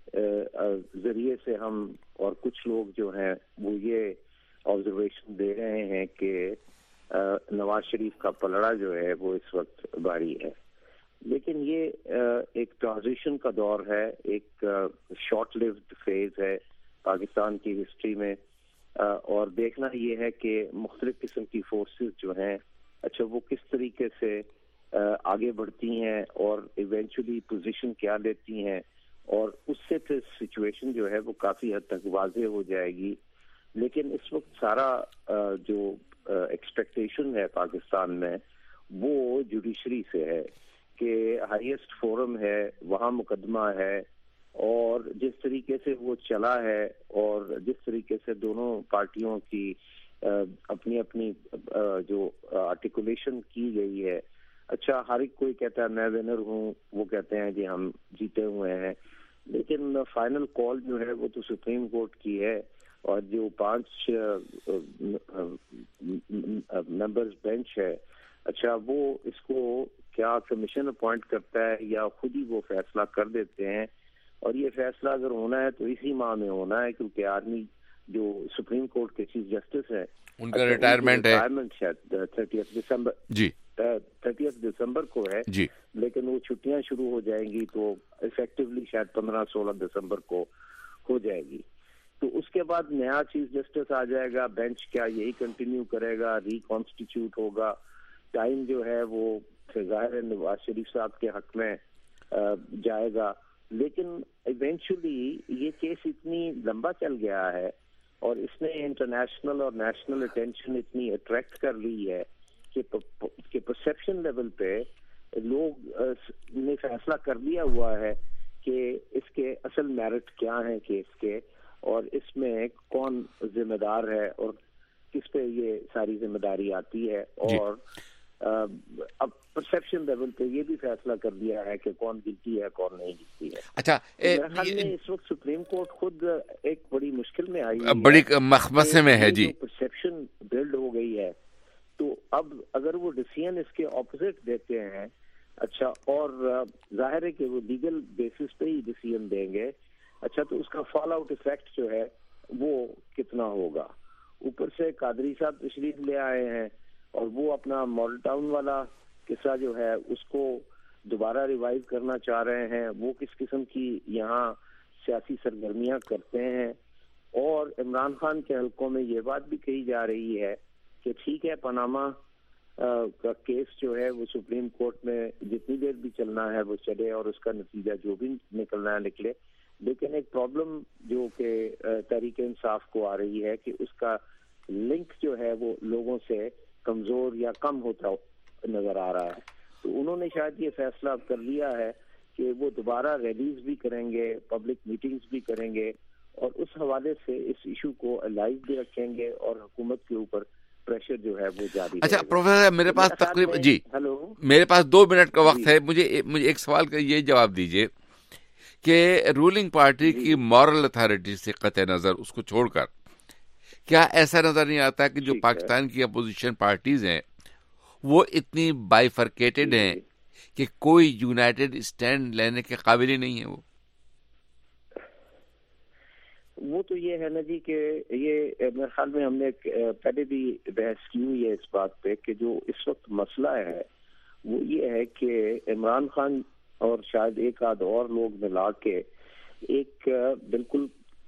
ذریعے سے ہم اور کچھ لوگ جو ہیں وہ یہ آبزرویشن دے رہے ہیں کہ نواز شریف کا پلڑا جو ہے وہ اس وقت بھاری ہے. لیکن یہ ایک ٹرانزیشن کا دور ہے, ایک شارٹ لیوڈ فیز ہے پاکستان کی ہسٹری میں, اور دیکھنا یہ ہے کہ مختلف قسم کی فورسز جو ہیں اچھا وہ کس طریقے سے آگے بڑھتی ہیں اور ایونچولی پوزیشن کیا لیتی ہیں, اور اس سے پھر سچویشن جو ہے وہ کافی حد تک واضح ہو جائے گی. لیکن اس وقت سارا جو ایکسپیکٹیشن ہے پاکستان میں وہ جوڈیشری سے ہے کہ ہائیسٹ فورم ہے, وہاں مقدمہ ہے, اور جس طریقے سے وہ چلا ہے اور جس طریقے سے دونوں پارٹیوں کی اپنی اپنی جو آرٹیکولیشن کی گئی ہے, اچھا ہر ایک کوئی کہتا ہے میں ونر ہوں, وہ کہتے ہیں جی ہم جیتے ہوئے ہیں, لیکن فائنل کال جو ہے وہ تو سپریم کورٹ کی ہے, اور جو پانچ ممبرز بینچ ہے اچھا وہ اس کو کیا کمیشن اپوائنٹ کرتا ہے یا خود ہی وہ فیصلہ کر دیتے ہیں. اور یہ فیصلہ اگر ہونا ہے تو اسی ماہ میں ہونا ہے, کیونکہ آدمی جو سپریم کورٹ کے چیف جسٹس ہیں ان کا ریٹائرمنٹ ہے تھرٹیتھ دسمبر جی تھرٹیتھ دسمبر کو ہے, جی لیکن وہ چھٹیاں شروع ہو جائیں گی تو افیکٹولی شاید پندرہ سولہ دسمبر کو ہو جائے گی. تو اس کے بعد نیا چیف جسٹس آ جائے گا, بینچ کیا یہی کنٹینیو کرے گا, ری کانسٹیٹیوٹ ہوگا, ٹائم جو ہے وہ ظاہر نواز شریف صاحب کے حق میں جائے گا. لیکن ایونچولی یہ کیس اتنی لمبا چل گیا ہے اور اس نے انٹرنیشنل اور نیشنل اٹینشن اتنی اٹریکٹ کر لی ہے کہ پرسیپشن لیول پہ لوگ نے فیصلہ کر لیا ہوا ہے کہ اس کے اصل میرٹ کیا ہیں کیس کے, اور اس میں کون ذمہ دار ہے اور کس پہ یہ ساری ذمہ داری آتی ہے. اور اب پرسیپشن لیول پہ یہ بھی فیصلہ کر دیا ہے کہ کون گلٹی ہے کون نہیں گلٹی ہے. اچھا میرے خیال میں اس وقت سپریم کورٹ خود ایک بڑی مشکل میں آئی بڑی مخمصے میں ہے. جی پرسیپشن بلڈ ہو گئی ہے تو اب اگر وہ ڈیسیژن اس کے اپوزٹ دیتے ہیں اچھا اور ظاہر ہے کہ وہ لیگل بیسس پہ ہی ڈیسیژن دیں گے اچھا تو اس کا فال آؤٹ افیکٹ جو ہے وہ کتنا ہوگا. اوپر سے قادری صاحب تشریف لے آئے ہیں اور وہ اپنا ماڈل ٹاؤن والا قصہ جو ہے اس کو دوبارہ ریوائیو کرنا چاہ رہے ہیں. وہ کس قسم کی یہاں سیاسی سرگرمیاں کرتے ہیں. اور عمران خان کے حلقوں میں یہ بات بھی کہی جا رہی ہے کہ ٹھیک ہے پاناما کا کیس جو ہے وہ سپریم کورٹ میں جتنی دیر بھی چلنا ہے وہ چلے اور اس کا نتیجہ جو بھی نکلنا ہے نکلے, لیکن ایک پرابلم جو کہ تحریک انصاف کو آ رہی ہے کہ اس کا لنک جو ہے وہ لوگوں سے کمزور یا کم ہوتا نظر آ رہا ہے. تو انہوں نے شاید یہ فیصلہ کر لیا ہے کہ وہ دوبارہ ریلیز بھی کریں گے, پبلک میٹنگز بھی کریں گے اور اس حوالے سے اس ایشو کو الائیو بھی رکھیں گے اور حکومت کے اوپر پریشر جو ہے وہ جاری. اچھا پروفیسر میرے پاس تقریباً جی ہلو میرے پاس دو منٹ کا وقت ہے. مجھے مجھے ایک سوال کا یہ جواب دیجیے کہ رولنگ پارٹی کی مورل اتھارٹی سے قطع نظر اس کو چھوڑ کر کیا ایسا نظر نہیں آتا کہ جو پاکستان کی اپوزیشن پارٹیز ہیں وہ اتنی بائیفرکیٹڈ ہیں کہ کوئی یونائٹڈ اسٹینڈ لینے کے قابل ہی نہیں ہے؟ وہ وہ تو یہ ہے نا جی کہ یہ میرے خیال میں ہم نے پہلے بھی بحث کی ہوئی ہے اس بات پہ کہ جو اس وقت مسئلہ ہے وہ یہ ہے کہ عمران خان اور شاید ایک آدھ اور لوگ ملا کے ایک بالکل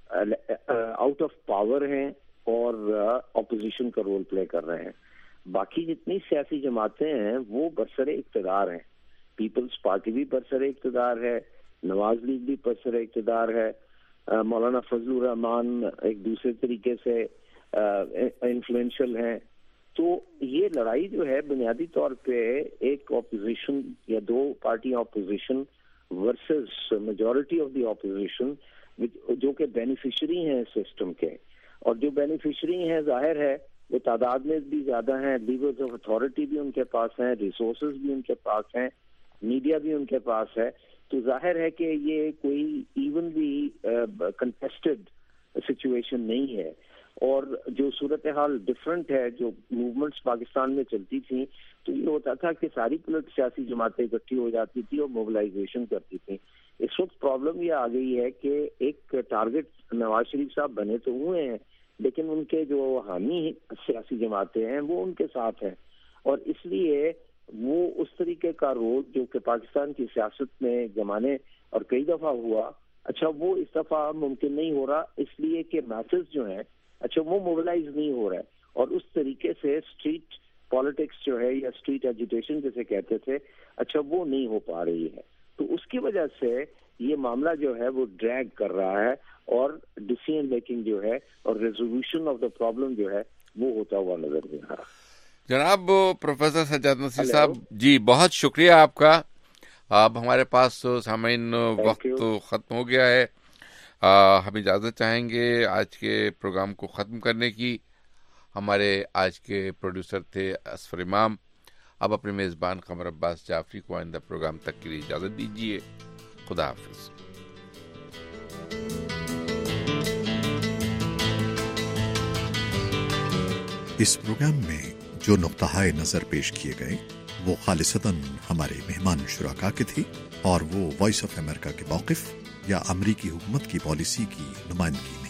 آؤٹ آف پاور ہیں اور اپوزیشن کا رول پلے کر رہے ہیں. باقی جتنی سیاسی جماعتیں ہیں وہ برسر اقتدار ہیں. پیپلز پارٹی بھی برسر اقتدار ہے, نواز لیگ بھی برسر اقتدار ہے, مولانا فضل الرحمان ایک دوسرے طریقے سے انفلوئنشل ہیں. تو یہ لڑائی جو ہے بنیادی طور پہ ایک اپوزیشن یا دو پارٹیاں opposition versus majority of the opposition جو کہ بینیفیشری ہیں سسٹم کے, اور جو بینیفیشری ہیں ظاہر ہے وہ تعداد میں بھی زیادہ ہیں, لیورز آف اتھارٹی بھی ان کے پاس ہیں, ریسورسز بھی ان کے پاس ہیں, میڈیا بھی ان کے پاس ہے. تو ظاہر ہے کہ یہ کوئی ایونلی کنٹیسٹڈ سچویشن نہیں ہے. اور جو صورتحال ڈفرینٹ ہے, جو موومنٹس پاکستان میں چلتی تھیں تو یہ ہوتا تھا کہ ساری پولیٹ سیاسی جماعتیں اکٹھی ہو جاتی تھی اور موبلائزیشن کرتی تھیں. اس وقت پرابلم یہ آ گئی ہے کہ ایک ٹارگٹ نواز شریف صاحب بنے تو ہوئے ہیں لیکن ان کے جو حامی سیاسی جماعتیں ہیں وہ ان کے ساتھ ہیں, اور اس لیے وہ اس طریقے کا رول جو کہ پاکستان کی سیاست میں زمانے اور کئی دفعہ ہوا اچھا وہ اس دفعہ ممکن نہیں ہو رہا, اس لیے کہ میسز جو ہیں اچھا وہ موبلائز نہیں ہو رہا ہے. اور اس طریقے سے اسٹریٹ پالیٹکس جو ہے یا اسٹریٹ ایجوٹیشن جیسے کہتے تھے اچھا وہ نہیں ہو پا رہی ہے. تو اس کی وجہ سے یہ معاملہ جو ہے وہ ڈریگ کر رہا ہے اور ڈیسیژن میکنگ جو ہے اور ریزولوشن آف دا پرابلم جو ہے وہ ہوتا ہوا نظر نہیں آ رہا. جناب پروفیسر سجاد نصیر صاحب جی بہت شکریہ آپ کا. اب ہمارے پاس سامعین وقت ختم ہو گیا ہے, ہم اجازت چاہیں گے آج کے پروگرام کو ختم کرنے کی. ہمارے آج کے پروڈیوسر تھے اسفر امام. اب اپنے میزبان قمر عباس جعفری کو آئندہ پروگرام تک کے لیے اجازت دیجیے. خدا حافظ. اس پروگرام میں جو نقطہ نظر پیش کیے گئے وہ خالصتاً ہمارے مہمان شرکا کے تھے اور وہ وائس آف امریکہ کے موقف یا امریکی حکومت کی پالیسی کی نمائندگی